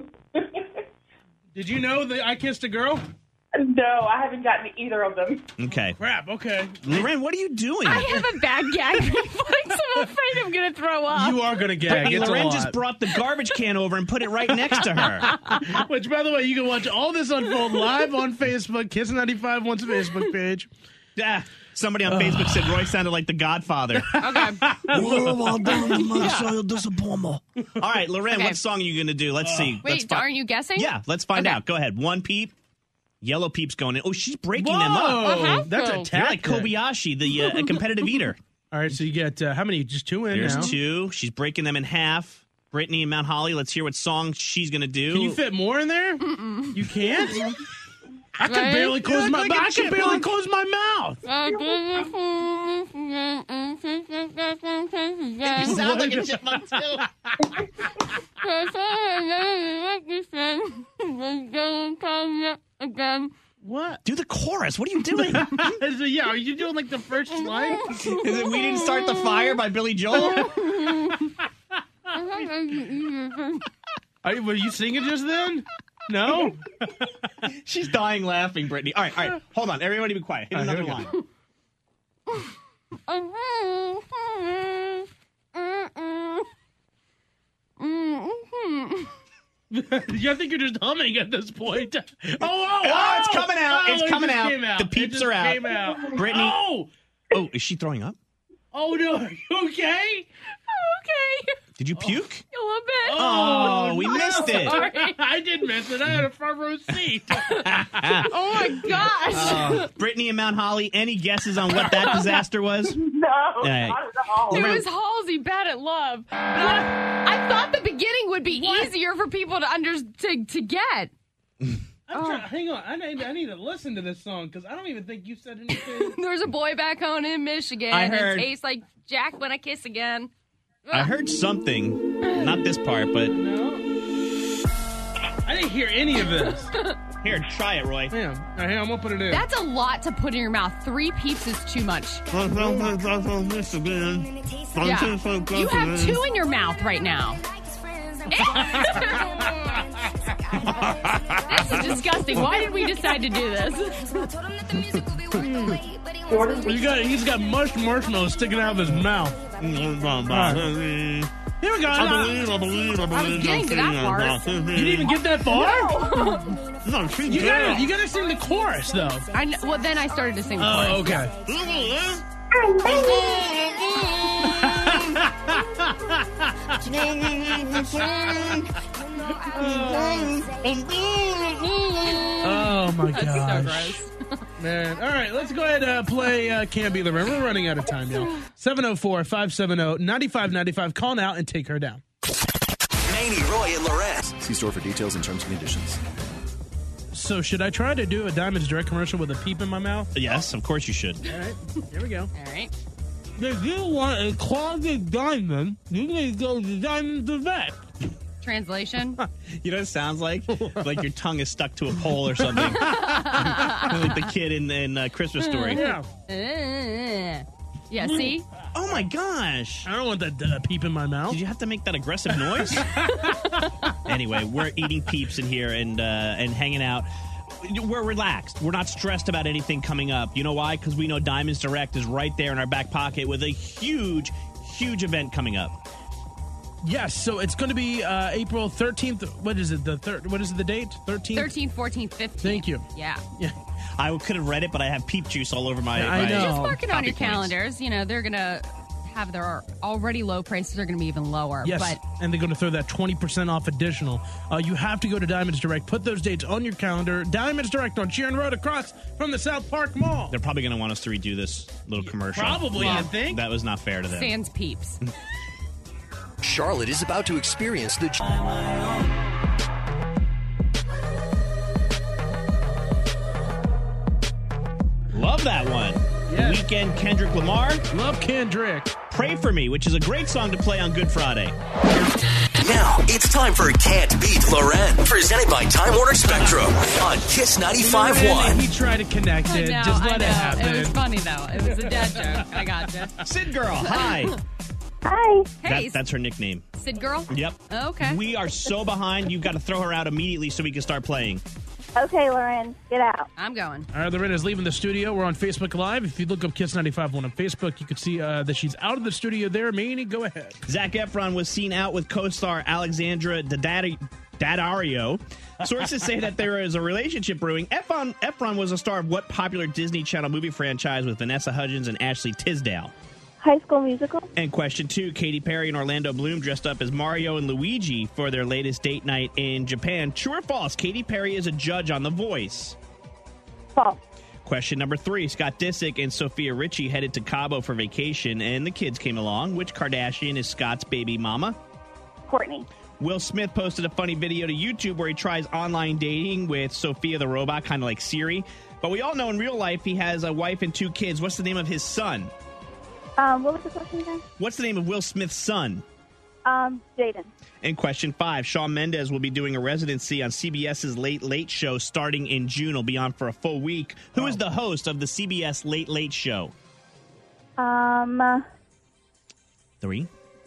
Did you know that I kissed a girl? No, I haven't gotten to either of them. Okay. Crap. Okay. Loren, what are you doing? I have a bad gag reflex. I'm afraid I'm going to throw up. You are gonna gag. Brittany, It's a Loren lot. just brought the garbage can over and put it right next to her. Which, by the way, you can watch all this unfold live on Facebook. Kiss ninety-five one's Facebook page. Ah, somebody on Facebook said Roy sounded like the Godfather. Okay. All right, Loren, Okay. what song are you going to do? Let's see. Wait, let's fi- aren't you guessing? Yeah, let's find Okay. out. Go ahead. One peep. Yellow peep's going in. Oh, she's breaking Whoa, them up. I have that's to. a You're tactic. like Kobayashi, the uh, competitive eater. All right, so you get uh, how many? Just two in There's now. two. She's breaking them in half. Brittany and Mount Holly, let's hear what song she's going to do. Can you fit more in there? You can't. I can Right? barely close look my. like a I can chipmunk. barely close my mouth. You sound like a chipmunk, too. What? Do the chorus. What are you doing? So, yeah, are you doing like the first line? Is it We Didn't Start the Fire by Billy Joel? Are you, were you singing just then? No. She's dying laughing, Brittany. All right, all right. Hold on. Everybody be quiet. Hit All right, another here we line. I think you're just humming at this point. Oh, oh, Oh, oh, it's coming out. Oh, It's it coming just out. came The It peeps just are out. Came out. Brittany. Oh, Oh, is she throwing up? oh no. Are you okay? Okay. Did you puke? A little bit. Oh, we missed it. Sorry. I did miss it. I had a front row seat. Oh my gosh. Uh, Brittany and Mount Holly, any guesses on what that disaster was? No, right. not at all. It was Halsey bad at love. But I, I thought the beginning would be easier for people to under to, to get. I'm trying, hang on. I need, I need to listen to this song because I don't even think you said anything. There's a boy back home in Michigan. I heard- It tastes like Jack when I kiss again. I heard something. Not this part, but No. I didn't hear any of this. here, try it, Roy. Hang on. All right, hang on. I'm going to put it in. That's a lot to put in your mouth. Three peeps is too much. Yeah. You have two in your mouth right now. This is disgusting. Why did we decide to do this? You got, he's got mush marshmallows sticking out of his mouth. Right. Here we go. I believe, I believe, I believe. I was getting to that part. You didn't even get that far? No, You gotta, you gotta sing the chorus, though. I kn- well, then I started to sing the Oh, chorus. okay. Oh, my That's so gosh. gross. Man. All right, let's go ahead and uh, play uh, Can't Be the River. We're running out of time, y'all. seven oh four, five seven oh, nine five nine five. Call now and take her down. Manny, Roy, and Lorenz. See store for details and terms and conditions. So should I try to do a Diamonds Direct commercial with a peep in my mouth? Yes, of course you should. All right, here we go. All right. If you want a closet diamond, you need to go to Diamonds Direct. Translation. You know what it sounds like? Like your tongue is stuck to a pole or something. Like the kid in, in uh, Christmas Story. Yeah. Uh, yeah, see? Oh my gosh. I don't want that uh, peep in my mouth. Did you have to make that aggressive noise? Anyway, we're eating peeps in here and uh, and hanging out. We're relaxed. We're not stressed about anything coming up. You know why? Because we know Diamonds Direct is right there in our back pocket with a huge, huge event coming up. Yes, so it's going to be uh, April thirteenth. What is it? The third? What is it? The date? thirteenth. thirteenth, fourteenth, fifteenth. Thank you. Yeah. Yeah. I could have read it, but I have peep juice all over my. I my know. Just mark it on copy your points. calendars. You know, they're going to have their already low prices. They're going to be even lower. Yes, But and they're going to throw that twenty percent off additional. Uh, you have to go to Diamonds Direct. Put those dates on your calendar. Diamonds Direct on Sheeran Road across from the South Park Mall. They're probably going to want us to redo this little commercial. Probably, I think. That was not fair to them. sans peeps. Charlotte is about to experience the Love that one. Yes. Weekend Kendrick Lamar. Love Kendrick. Pray For Me, which is a great song to play on Good Friday. Now it's time for Can't Beat Loren, presented by Time Warner Spectrum on Kiss ninety-five point one. He tried to connect I it. know, Just I let know. it happen. It was funny, though. It was a dad joke. I gotcha. Sid Girl, hi. Hi. Hey, That, that's her nickname. Sid Girl? Yep. Okay. We are so behind, you've got to throw her out immediately so we can start playing. Okay, Lauren, get out. I'm going. All right, Lorena's leaving the studio. We're on Facebook Live. If you look up Kiss ninety-five point one on Facebook, you can see uh, that she's out of the studio there. Manny, go ahead. Zac Efron was seen out with co-star Alexandra Daddario. Daddario. Sources say that there is a relationship brewing. Efron, Efron was a star of what popular Disney Channel movie franchise with Vanessa Hudgens and Ashley Tisdale? High School Musical. And question two, Katy Perry and Orlando Bloom dressed up as Mario and Luigi for their latest date night in Japan. True or false? Katy Perry is a judge on The Voice. False. Question number three, Scott Disick and Sophia Richie headed to Cabo for vacation, and the kids came along. Which Kardashian is Scott's baby mama? Courtney. Will Smith posted a funny video to YouTube where he tries online dating with Sophia the robot, kind of like Siri. But we all know in real life he has a wife and two kids. What's the name of his son? Um, what was the question again? What's the name of Will Smith's son? Um, Jaden. And question five, Shawn Mendes will be doing a residency on CBS's Late Late Show starting in June. He'll be on for a full week. Who Oh. is the host of the C B S Late Late Show? Um, uh, Three,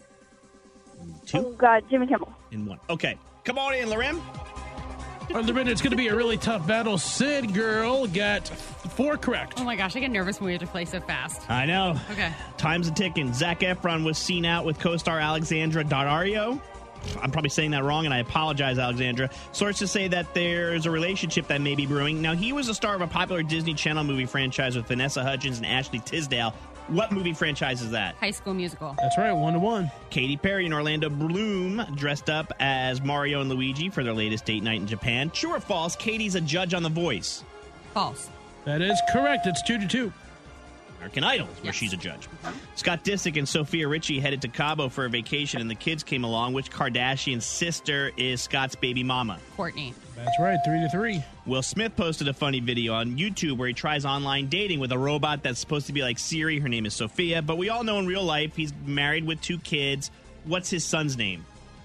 oh two, God, Jimmy Kimmel. and one. Okay, come on in, Lorem. All right, Lorena, it's going to be a really tough battle. Sid Girl got four correct. Oh, my gosh. I get nervous when we have to play so fast. I know. Okay. Time's a ticking. Zac Efron was seen out with co-star Alexandra Daddario. I'm probably saying that wrong, and I apologize, Alexandra. Sources say that there's a relationship that may be brewing. Now, he was a star of a popular Disney Channel movie franchise with Vanessa Hudgens and Ashley Tisdale. What movie franchise is that? High School Musical. That's right, one to one. Katy Perry and Orlando Bloom dressed up as Mario and Luigi for their latest date night in Japan. True or false, Katie's a judge on The Voice? False. That is correct. It's two to two. American Idol, where Yes. she's a judge. Scott Disick and Sophia Richie headed to Cabo for a vacation, and the kids came along. Which Kardashian sister is Scott's baby mama? Courtney. That's right, three to three. Will Smith posted a funny video on YouTube where he tries online dating with a robot that's supposed to be like Siri. Her name is Sophia, but we all know in real life he's married with two kids. What's his son's name?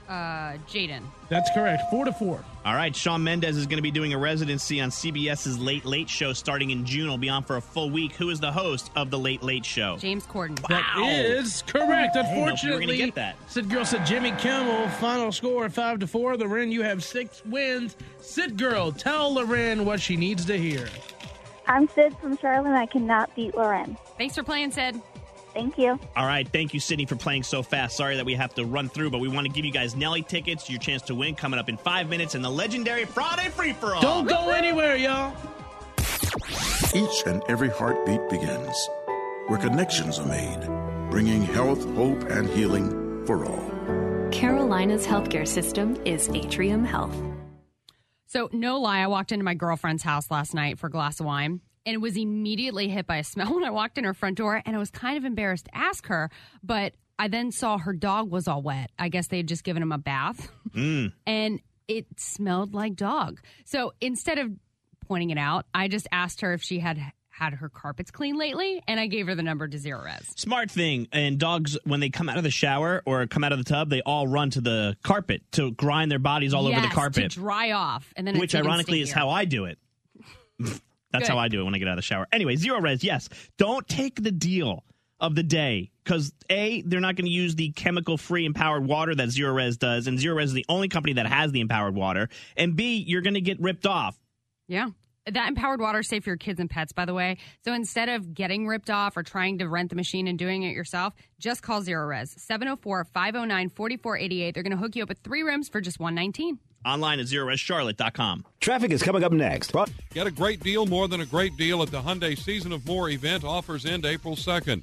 Uh, Jaden. That's correct. Four to four. All right, Shawn Mendes is going to be doing a residency on CBS's Late Late Show starting in June. He'll be on for a full week. Who is the host of the Late Late Show? James Corden. That is correct. I didn't know if we were Unfortunately, gonna get that. Sid Girl said Jimmy Kimmel. Final score five to four. Loren, you have six wins. Sid Girl, tell Loren what she needs to hear. I'm Sid from Charlotte, and I cannot beat Loren. Thanks for playing, Sid. Thank you. All right, thank you, Sydney, for playing so fast. Sorry that we have to run through, but we want to give you guys Nelly tickets. Your chance to win coming up in five minutes in the legendary Friday Free-For-All. Don't go anywhere, y'all. Each and every heartbeat begins where connections are made, bringing health, hope, and healing for all. Carolina's healthcare system is Atrium Health. So, no lie, I walked into my girlfriend's house last night for a glass of wine and was immediately hit by a smell when I walked in her front door, and I was kind of embarrassed to ask her, but I then saw her dog was all wet. I guess they had just given him a bath, Mm. and it smelled like dog. So instead of pointing it out, I just asked her if she had had her carpets cleaned lately, and I gave her the number to Zero Res. Smart thing. And dogs, when they come out of the shower or come out of the tub, they all run to the carpet to grind their bodies all over the Yes, carpet. to dry off, and then Which, it's even ironically, is stinkier. how I do it. That's Good. how I do it when I get out of the shower. Anyway, Zero Res, yes. Don't take the deal of the day because, A, they're not going to use the chemical-free empowered water that Zero Res does, and Zero Res is the only company that has the empowered water. And, B, you're going to get ripped off. Yeah. That empowered water is safe for your kids and pets, by the way. So instead of getting ripped off or trying to rent the machine and doing it yourself, just call Zero Res. seven oh four, five oh nine, four four eight eight. They're going to hook you up with three rims for just one nineteen. Online at zero res charlotte dot com. Traffic is coming up next. Get a great deal, more than a great deal at the Hyundai Season of More event. Offers end April second.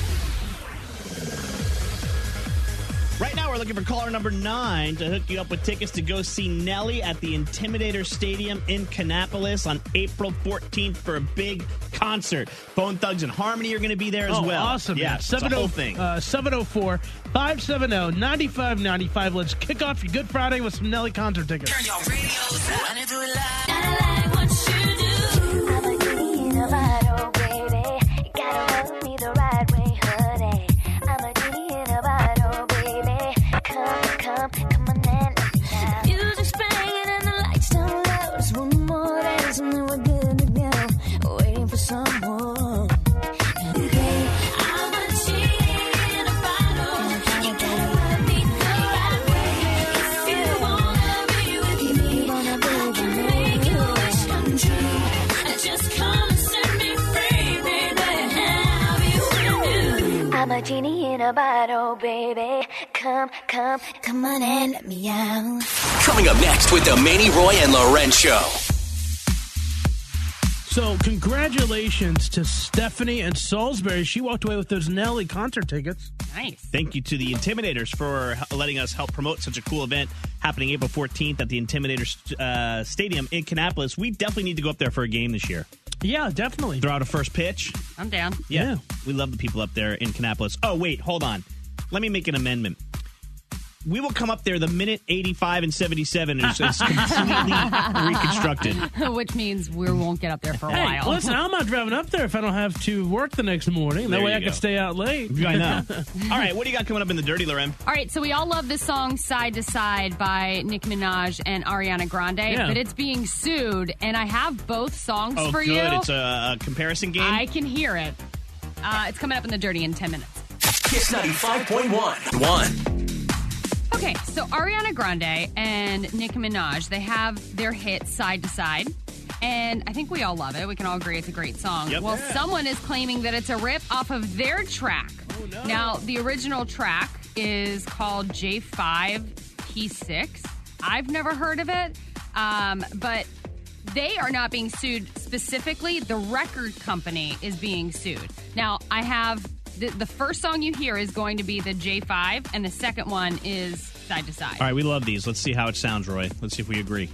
Right now, we're looking for caller number nine to hook you up with tickets to go see Nelly at the Intimidator Stadium in Kannapolis on April fourteenth for a big concert. Bone Thugs and Harmony are going to be there as Oh, well. awesome. Yeah, it's a whole thing. Uh, seven oh four, five seven oh, nine five nine five. Let's kick off your Good Friday with some Nelly concert tickets. Turn your radios down and do it loud. I like what you do. I'm a genie in a bottle, baby. You gotta rub me the right way, honey. I'm a genie in a bottle, baby. Come, come, come on and let me down. Music's playing and the lights down low. Just one more dance and then we're good to go. Waiting for someone. Hey, I'm a genie in a bottle. You gotta rub me the right way. If you wanna be with me, I can make your wish come true. Just come and set me free, baby. I'll be with you. I'm a genie in a bottle, baby. Come, come, come on and let me out. Coming up next with the Manny Roy and Loren Show. So, congratulations to Stephanie and Salisbury. She walked away with those Nelly concert tickets. Nice. Thank you to the Intimidators for h- letting us help promote such a cool event happening April fourteenth at the Intimidators uh, Stadium in Kannapolis. We definitely need to go up there for a game this year. Yeah, definitely. Throw out a first pitch. I'm down. Yeah. Yeah. We love the people up there in Kannapolis. Oh, wait, hold on. Let me make an amendment. We will come up there the minute eighty-five and seventy-seven is, is completely reconstructed. Which means we won't get up there for a Hey, while. listen, I'm not driving up there if I don't have to work the next morning. There That way you I go. can stay out late. I know. All right, what do you got coming up in the Dirty, Loren? All right, so we all love this song Side to Side by Nicki Minaj and Ariana Grande, Yeah. but it's being sued, and I have both songs Oh, for good. you. It's a, a comparison game. I can hear it. Uh, it's coming up in the Dirty in ten minutes. Kiss ninety-five point one. One. Okay, so Ariana Grande and Nicki Minaj, they have their hit Side to Side, and I think we all love it. We can all agree it's a great song. Yep. Well, Yeah. someone is claiming that it's a rip off of their track. Oh, no. Now, the original track is called J five P six. I've never heard of it, um, but they are not being sued specifically. The record company is being sued. Now, I have the, the first song you hear is going to be the J five, and the second one is Side to Side. All right, we love these. Let's see how it sounds, Roy. Let's see if we agree.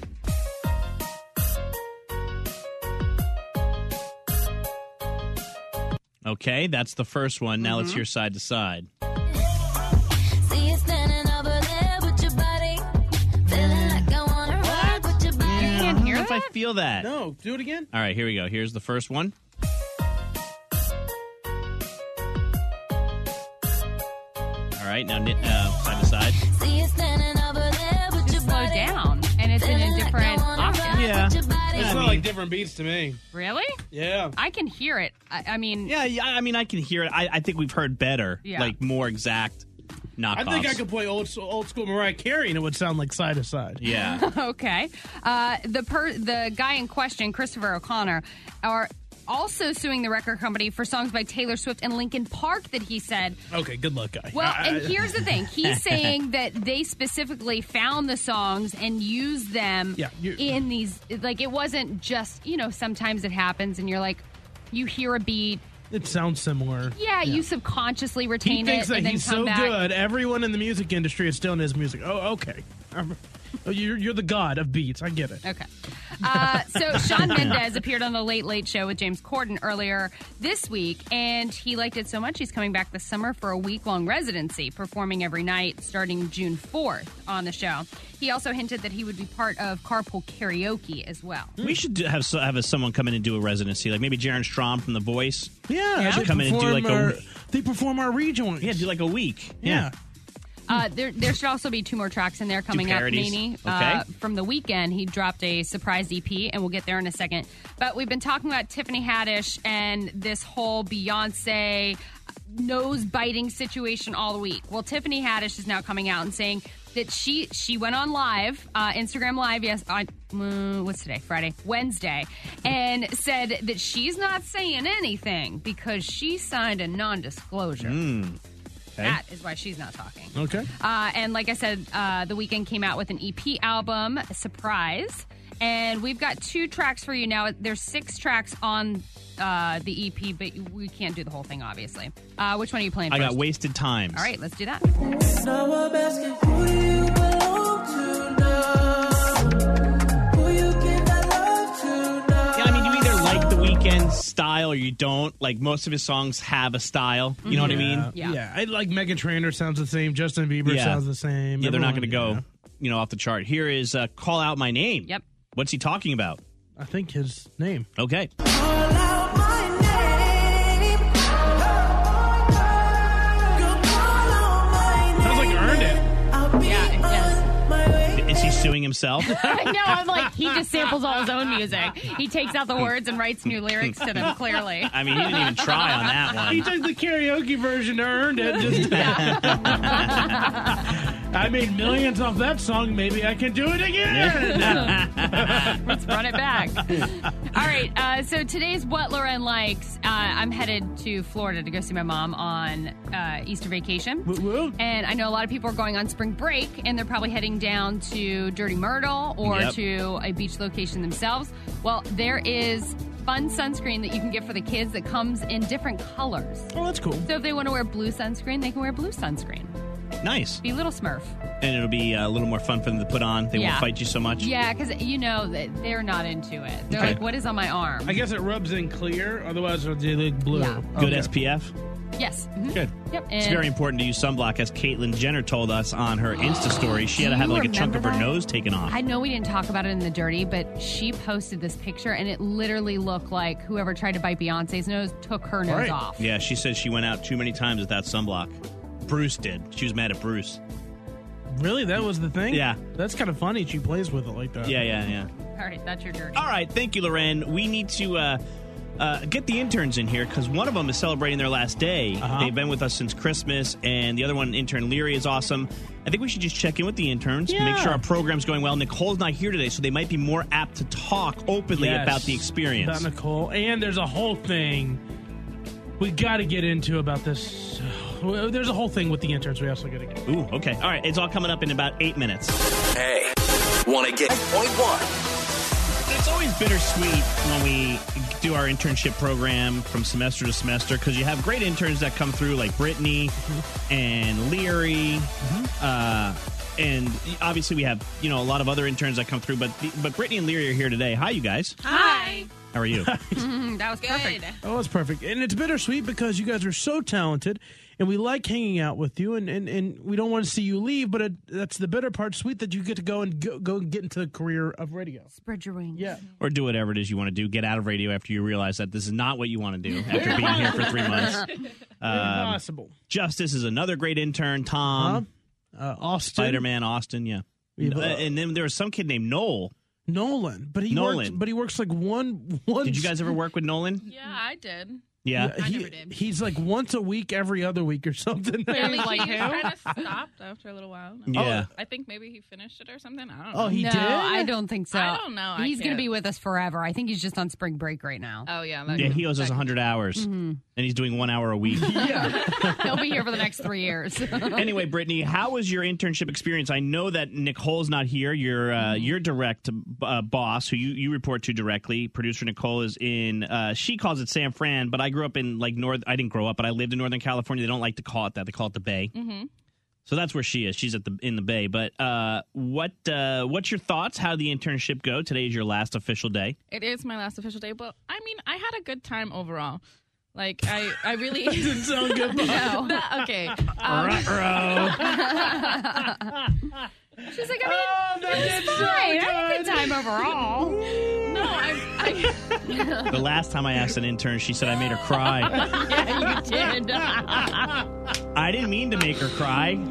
Okay, that's the first one. Now let's Mhm. hear Side to Side. See you standing over there with your body. Feeling like I wanna rock with your body. You can't hear I don't know that? if I feel that. No, do it again. All right, here we go. Here's the first one. All right, now uh, side to side. See you standing over like different beats to me. Really? Yeah. I can hear it. I, I mean, Yeah, yeah, I mean, I can hear it. I, I think we've heard better, Yeah. like more exact knockoffs. I think I could play old old school Mariah Carey and it would sound like side to side. Yeah. okay. Uh, the per- the guy in question, Christopher O'Connor, are also suing the record company for songs by Taylor Swift and Linkin Park that he said. Okay, good luck, guy. Well, I- and I- here's the thing. He's saying that they specifically found the songs and used them Yeah, you- in these. Like, it wasn't just, you know, sometimes it happens and you're like, you hear a beat. It sounds similar. Yeah, you subconsciously He retain thinks it that and then he's come so back. good. Everyone in the music industry is still in his music. Oh, okay. Um, You're, you're the god of beats. I get it. Okay. Uh, so Shawn Mendes appeared on the Late Late Show with James Corden earlier this week, and he liked it so much he's coming back this summer for a week-long residency, performing every night starting June fourth on the show. He also hinted that he would be part of Carpool Karaoke as well. We should do- have have a, someone come in and do a residency, like maybe Jaron Strom from The Voice. Yeah, should they come in and do like perform our- a They perform our rejoins. yeah, do like a week. Yeah. Uh, there, there should also be two more tracks in there coming up, parodies. Nene. Okay. Uh, from the weekend, he dropped a surprise E P, and we'll get there in a second. But we've been talking about Tiffany Haddish and this whole Beyonce nose-biting situation all week. Well, Tiffany Haddish is now coming out and saying that she she went on live, uh, Instagram Live, yes, on, uh, what's today? Friday, Wednesday, and said that she's not saying anything because she signed a non-disclosure. Mm. Okay. That is why she's not talking. Okay. Uh, and like I said, uh, The Weeknd came out with an E P album, Surprise. And we've got two tracks for you now. There's six tracks on uh, the E P, but we can't do the whole thing, obviously. Uh, which one are you playing I first? got Wasted Times. All right, let's do that. Now I'm asking who do you belong to now? Who you give that love to now? Yeah, I mean, you either like The Weeknd style or you don't. Like, most of his songs have a style. You know what I mean? Yeah. yeah. I like Megan Trainor sounds the same. Justin Bieber Yeah. sounds the same. Yeah, they're not Everyone- going to go, yeah. you know, off the chart. Here is uh, Call Out My Name. Yep. What's he talking about? I think his name. Okay. Call out my name. Girl, call out my name. Sounds like Earned It. I'll be Yeah, it does. my way. Is he suing himself? I know, I'm like, he just samples all his own music. He takes out the words and writes new lyrics to them, clearly. I mean, he didn't even try on that He one. took the karaoke version to Earned It. Just I made millions off that song. Maybe I can do it again. Let's run it back. All right. Uh, so today's What Loren Likes. Uh, I'm headed to Florida to go see my mom on uh, Easter vacation. Woo woo. And I know a lot of people are going on spring break, and they're probably heading down to Dirty Myrtle or Yep. to a beach location themselves. Well, there is fun sunscreen that you can get for the kids that comes in different colors. Oh, that's cool. So if they want to wear blue sunscreen, they can wear blue sunscreen. Nice. Be little Smurf. And it'll be a little more fun for them to put on. They Yeah. won't fight you so much. Yeah, because you know that they're not into it. They're Okay. like, "What is on my arm?" I guess it rubs in clear. Otherwise, they look blue. Yeah. Good Okay. S P F. Yes. Mhm. Good. Yep. It's and- very important to use sunblock, as Caitlyn Jenner told us on her Insta story. She had to Do have you like a chunk of her remember that? nose taken off. I know we didn't talk about it in the dirty, but she posted this picture, and it literally looked like whoever tried to bite Beyonce's nose took her nose Right. off. Yeah, she said she went out too many times without sunblock. Bruce did. She was mad at Bruce. Really? That was the thing? Yeah. That's kind of funny. She plays with it like that. Yeah, yeah, yeah. All right, that's your dirty. All right, thank you, Loren. We need to uh, uh, get the interns in here because one of them is celebrating their last day. Uh-huh. They've been with us since Christmas, and the other one, intern Leary, is awesome. I think we should just check in with the interns, Yeah. make sure our program's going well. Nicole's not here today, so they might be more apt to talk openly Yes. about the experience. About Nicole. And there's a whole thing we got to get into about this. Well, there's a whole thing with the interns we also got to get into. Ooh, okay. All right, it's all coming up in about eight minutes. Hey, want to get point one? It's always bittersweet when we do our internship program from semester to semester because you have great interns that come through like Brittany and Leary. Uh, and obviously we have, you know, a lot of other interns that come through. But but Brittany and Leary are here today. Hi, you guys. Hi. How are you? That was perfect. Oh, it's perfect. And it's bittersweet because you guys are so talented and we like hanging out with you and, and, and we don't want to see you leave, but it, that's the bitter part. Sweet that you get to go and go, go and get into the career of radio. Spread your wings. Yeah. Or do whatever it is you want to do. Get out of radio after you realize that this is not what you want to do after being here for three months. Um, Impossible. Justice is another great intern. Tom. Uh, Austin. Spider-Man, Austin, yeah. We've, Uh, uh, and then there was some kid named Noel. Nolan, but he Nolan. works. But he works like one. Once. Did you guys ever work with Nolan? Yeah, I did. Yeah, Yeah, he- He's like once a week, every other week, or something. Really, like he kind of stopped after a little while. Yeah. I think maybe he finished it or something. I don't know. Oh, he no, did? I don't think so. I don't know. I He's going to can't- be with us forever. I think he's just on spring break right now. Oh, yeah. that- Yeah, he owes us one hundred hours, Mhm. and he's doing one hour a week. He'll be here for the next three years. Anyway, Brittany, how was your internship experience? I know that Nicole's not here. Your uh, your direct uh, boss, who you, you report to directly, producer Nicole, is in. Uh, she calls it San Fran, but I grew up in like North. I didn't grow up, but I lived in Northern California. They don't like to call it that. They call it the Bay. Mm-hmm. So that's where she is. She's at the in the Bay. But uh, what uh, what's your thoughts? How did the internship go? Today is your last official day. It is my last official day, but I mean, I had a good time overall. Like, I, I really... That didn't sound good, Bob. No. That- okay. Um, She's like, I mean, it was fine. I had a good time overall. No, I... I The last time I asked an intern, she said I made her cry. Yeah, you did. I didn't mean to make her cry.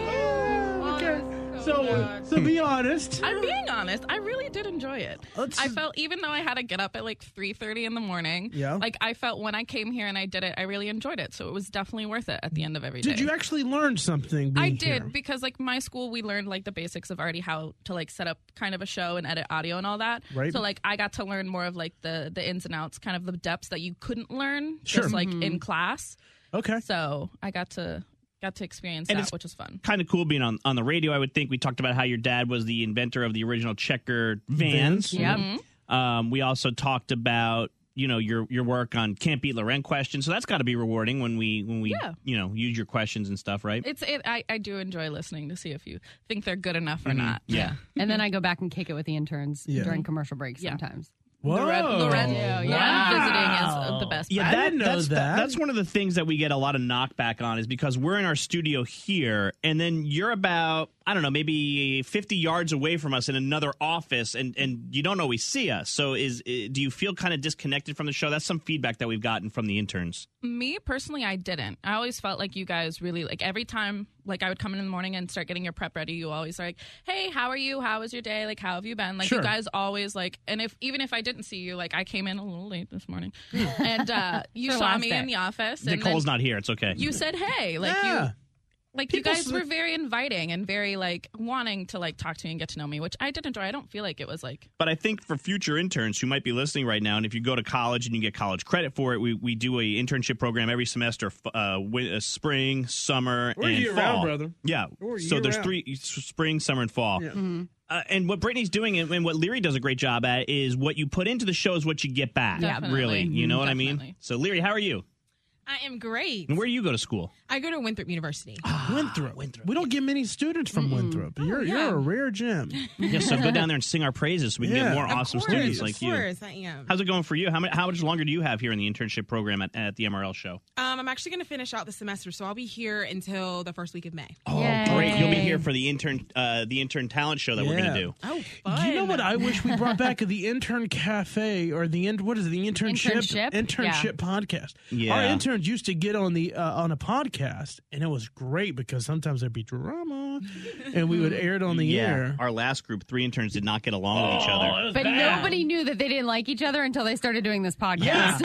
So, so be honest. I'm being honest. I really did enjoy it. Let's- I felt, even though I had to get up at like three thirty in the morning, Yeah. like I felt when I came here and I did it, I really enjoyed it. So it was definitely worth it at the end of every day. Did you actually learn something? Being I did here? because like my school, we learned like the basics of already how to like set up kind of a show and edit audio and all that. Right. So like I got to learn more of like the the ins and outs, kind of the depths that you couldn't learn Sure. just like Mm-hmm. in class. Okay. So I got to got to experience And that, it's- which was fun. Kind of cool being on, on the radio, I would think. We talked about how your dad was the inventor of the original checker vans. Vans. Yep. Mm-hmm. Um, we also talked about, you know, your your work on Can't Beat Loren questions. So that's got to be rewarding when we, when we Yeah. you know, use your questions and stuff, right? It's it. I, I do enjoy listening to see if you think they're good enough or Mhm. not. Yeah. And then I go back and kick it with the interns Yeah. during commercial breaks Yeah. sometimes. Whoa. Loren, Loren, Yeah, Loren yeah. visiting is the best. Yeah, I that, didn't know that's, that. that's one of the things that we get a lot of knockback on is because we're in our studio here, and then you're about, I don't know, maybe fifty yards away from us in another office, and, and you don't always see us. So is do you feel kind of disconnected from the show? That's some feedback that we've gotten from the interns. Me personally, I didn't. I always felt like you guys really like every time like I would come in in the morning and start getting your prep ready. You always are like, "Hey, how are you? How was your day? Like, how have you been?" Like Sure. you guys always like, and if even if I didn't see you, like I came in a little late this morning, and uh, you Her saw last me day. in the office. And Nicole's then not here. It's okay. You said, "Hey," like Yeah. you. Like People you guys s- were very inviting and very like wanting to like talk to me and get to know me, which I did enjoy. I don't feel like it was like But I think for future interns who might be listening right now, and if you go to college and you get college credit for it, we, we do a internship program every semester, f- uh, wi- uh, spring, summer, We're and year-round, fall. brother. Yeah. We're So there's year-round. three s- spring, summer, and fall. Yeah. Uh, and what Brittany's doing and, and what Leary does a great job at is what you put into the show is what you get back. Definitely. Really. You know what I mean? Definitely. So, Leary, how are you? I am great. And where do you go to school? I go to Winthrop University. Winthrop. We don't get many students from Winthrop. You're yeah. you're a rare gem. Yeah, so go down there and sing our praises so we can Yeah. get more Of awesome course, students of like you. course, I am. How's it going for you? How much, how much longer do you have here in the internship program at, at the M R L show? Um, I'm actually going to finish out the semester, so I'll be here until the first week of May. Oh, great. You'll be here for the intern uh, the intern talent show that we're going to do. Oh, You know what I wish we brought back? The intern cafe or the in, what is it? The internship Internship? internship Yeah. podcast. Yeah. Our interns used to get on the uh, on a podcast, and it was great because sometimes there'd be drama, and we would air it on the yeah. air. Our last group, three interns did not get along with each other. But nobody knew that they didn't like each other until they started doing this podcast.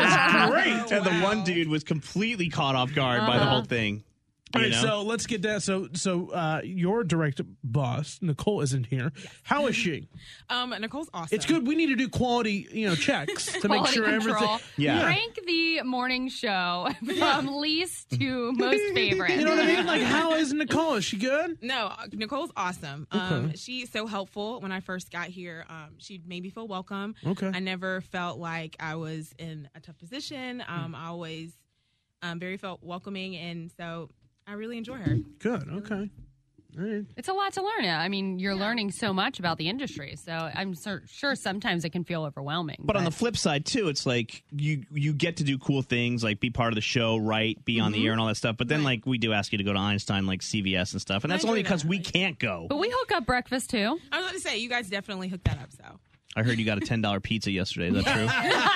Great. And the one dude was completely caught off guard by the Uh-huh. whole thing. All You right, know? so let's get that. So, so uh, your direct boss, Nicole, isn't here. How is she? Um, Nicole's awesome. It's good. We need to do quality, you know, checks to make Quality sure control. everything. Yeah. Rank the morning show from least to most favorite. You know what I mean? Like, how is Nicole? Is she good? No, uh, Nicole's awesome. Um, she's so helpful. When I first got here, um, she made me feel welcome. Okay. I never felt like I was in a tough position. Um, I always um, very felt welcoming, and so I really enjoy her. Good. Okay. All right. It's a lot to learn. I mean, you're learning so much about the industry, so I'm sur- sure sometimes it can feel overwhelming. But on the flip side too, it's like you you get to do cool things like be part of the show, write, be on the air and all that stuff. But then like we do ask you to go to Einstein, like C V S and stuff, and that's I only do because that. we can't go. But we hook up breakfast too. I was going to say, you guys definitely hooked that up, so. I heard you got a ten dollar pizza yesterday. Is that true?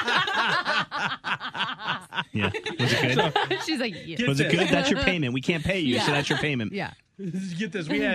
Yeah. Was it good? She's like, yeah. Was it good? That's your payment. We can't pay you, so Yeah. that's your payment. Yeah. Get this. We had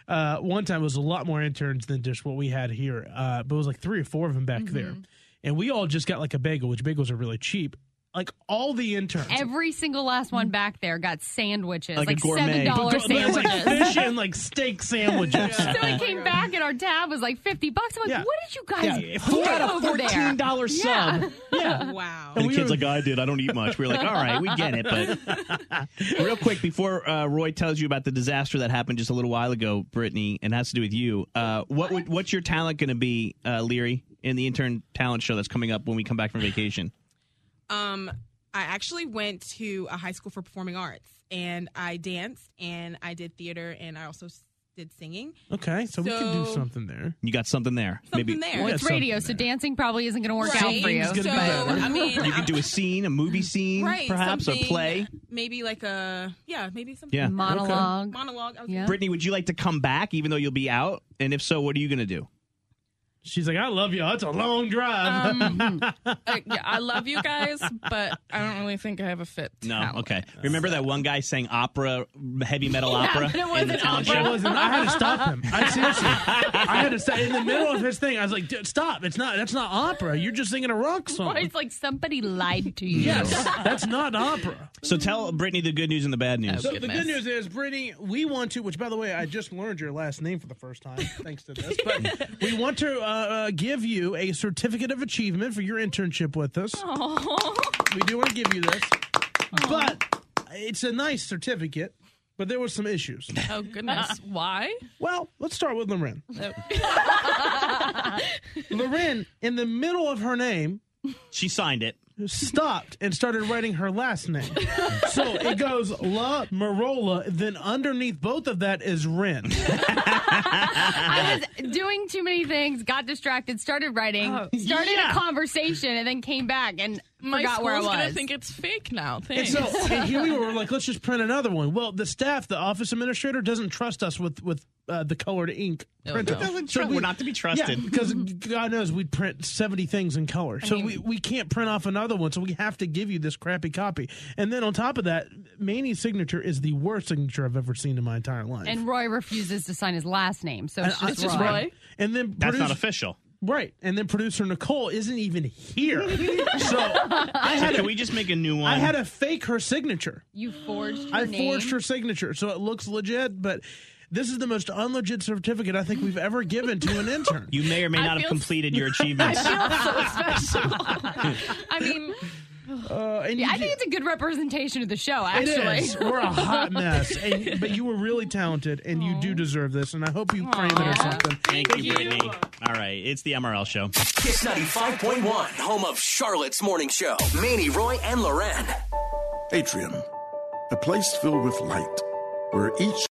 uh, one time it was a lot more interns than just what we had here, uh, but it was like three or four of them back Mm-hmm. there, and we all just got like a bagel, which bagels are really cheap. Like all the interns, Every single last one back there got sandwiches, Like a like, gourmet. seven dollar But it's like sandwiches. fish and like steak sandwiches. So we came back and our tab was like fifty bucks. I'm like, Yeah. what did you guys Yeah, do who got a over there? fourteen dollar Yeah. sub? Yeah. Wow. And the we kid's were- like, I did. I don't eat much. We are like, all right, we get it. But real quick, before uh, Roy tells you about the disaster that happened just a little while ago, Brittany, and has to do with you, uh, what would, what's your talent going to be, uh, Leary, in the intern talent show that's coming up when we come back from vacation? Um, I actually went to a high school for performing arts, and I danced, and I did theater, and I also s- did singing. Okay, so, we can do So- something there. You got something there. Something there. Well, Yeah, it's radio, so something there. dancing probably isn't going to work out Right. for you. It's gonna So, be better. I mean, You could do a scene, a movie scene, right, perhaps, or something- play. Maybe like a, yeah, maybe something. Yeah. Monologue. Monologue. I was Yeah. Brittany, would you like to come back even though you'll be out? And if so, what are you going to do? She's like, I love y'all. It's a long drive. Um, uh, yeah, I love you guys, but I don't really think I have a fit. No, talent. okay. Remember that one guy sang opera, heavy metal opera but it in the wasn't talent opera. It show? wasn't. I had to stop him. I seriously, I had to stop in the middle of his thing. I was like, "Dude, stop! It's not. That's not opera. You're just singing a rock song. It's like somebody lied to you. Yes, that's not opera." So tell Brittany the good news and the bad news. So goodness. the good news is, Brittany, we want to. Which, by the way, I just learned your last name for the first time thanks to this. But we want to uh, uh, give you a certificate of achievement for your internship with us. We do want to give you this, but it's a nice certificate. But there were some issues. Oh goodness, why? Well, let's start with Loren. Oh. Loren, in the middle of her name, She signed it. stopped and started writing her last name. So it goes La Marola, then underneath both of that is Ren. I was doing too many things, got distracted, started writing, started yeah. a conversation, and then came back and My forgot where I school's gonna was. think it's fake now. And Thanks. so and here we were like, let's just print another one. Well, the staff, the office administrator, doesn't trust us with with uh, the colored ink Oh, printer. no. Doesn't tr- we're not to be trusted. Yeah, because God knows we'd print seventy things in color. So mean- we, we can't print off another one, so we have to give you this crappy copy. And then on top of that, Manny's signature is the worst signature I've ever seen in my entire life. And Roy refuses to sign his last name, so it's And I- just it's Roy. Roy. And then That's produce- not official. Right. And then producer Nicole isn't even here. so I So had can to, we just make a new one? I had to fake her signature. You forged her I name. forged her signature, so it looks legit, but this is the most unlegit certificate I think we've ever given to an intern. You may or may I not have feel- completed your achievements. I feel so special. I mean, Uh, and Yeah, you I think get- it's a good representation of the show, it actually. is. We're a hot mess, and, but you were really talented, and you do deserve this, and I hope you frame it or something. Thank you, Brittany. All right, it's the M R L show. Kiss ninety-five point one, home of Charlotte's Morning Show. Manny, Roy, and Loren. Atrium, a place filled with light, where each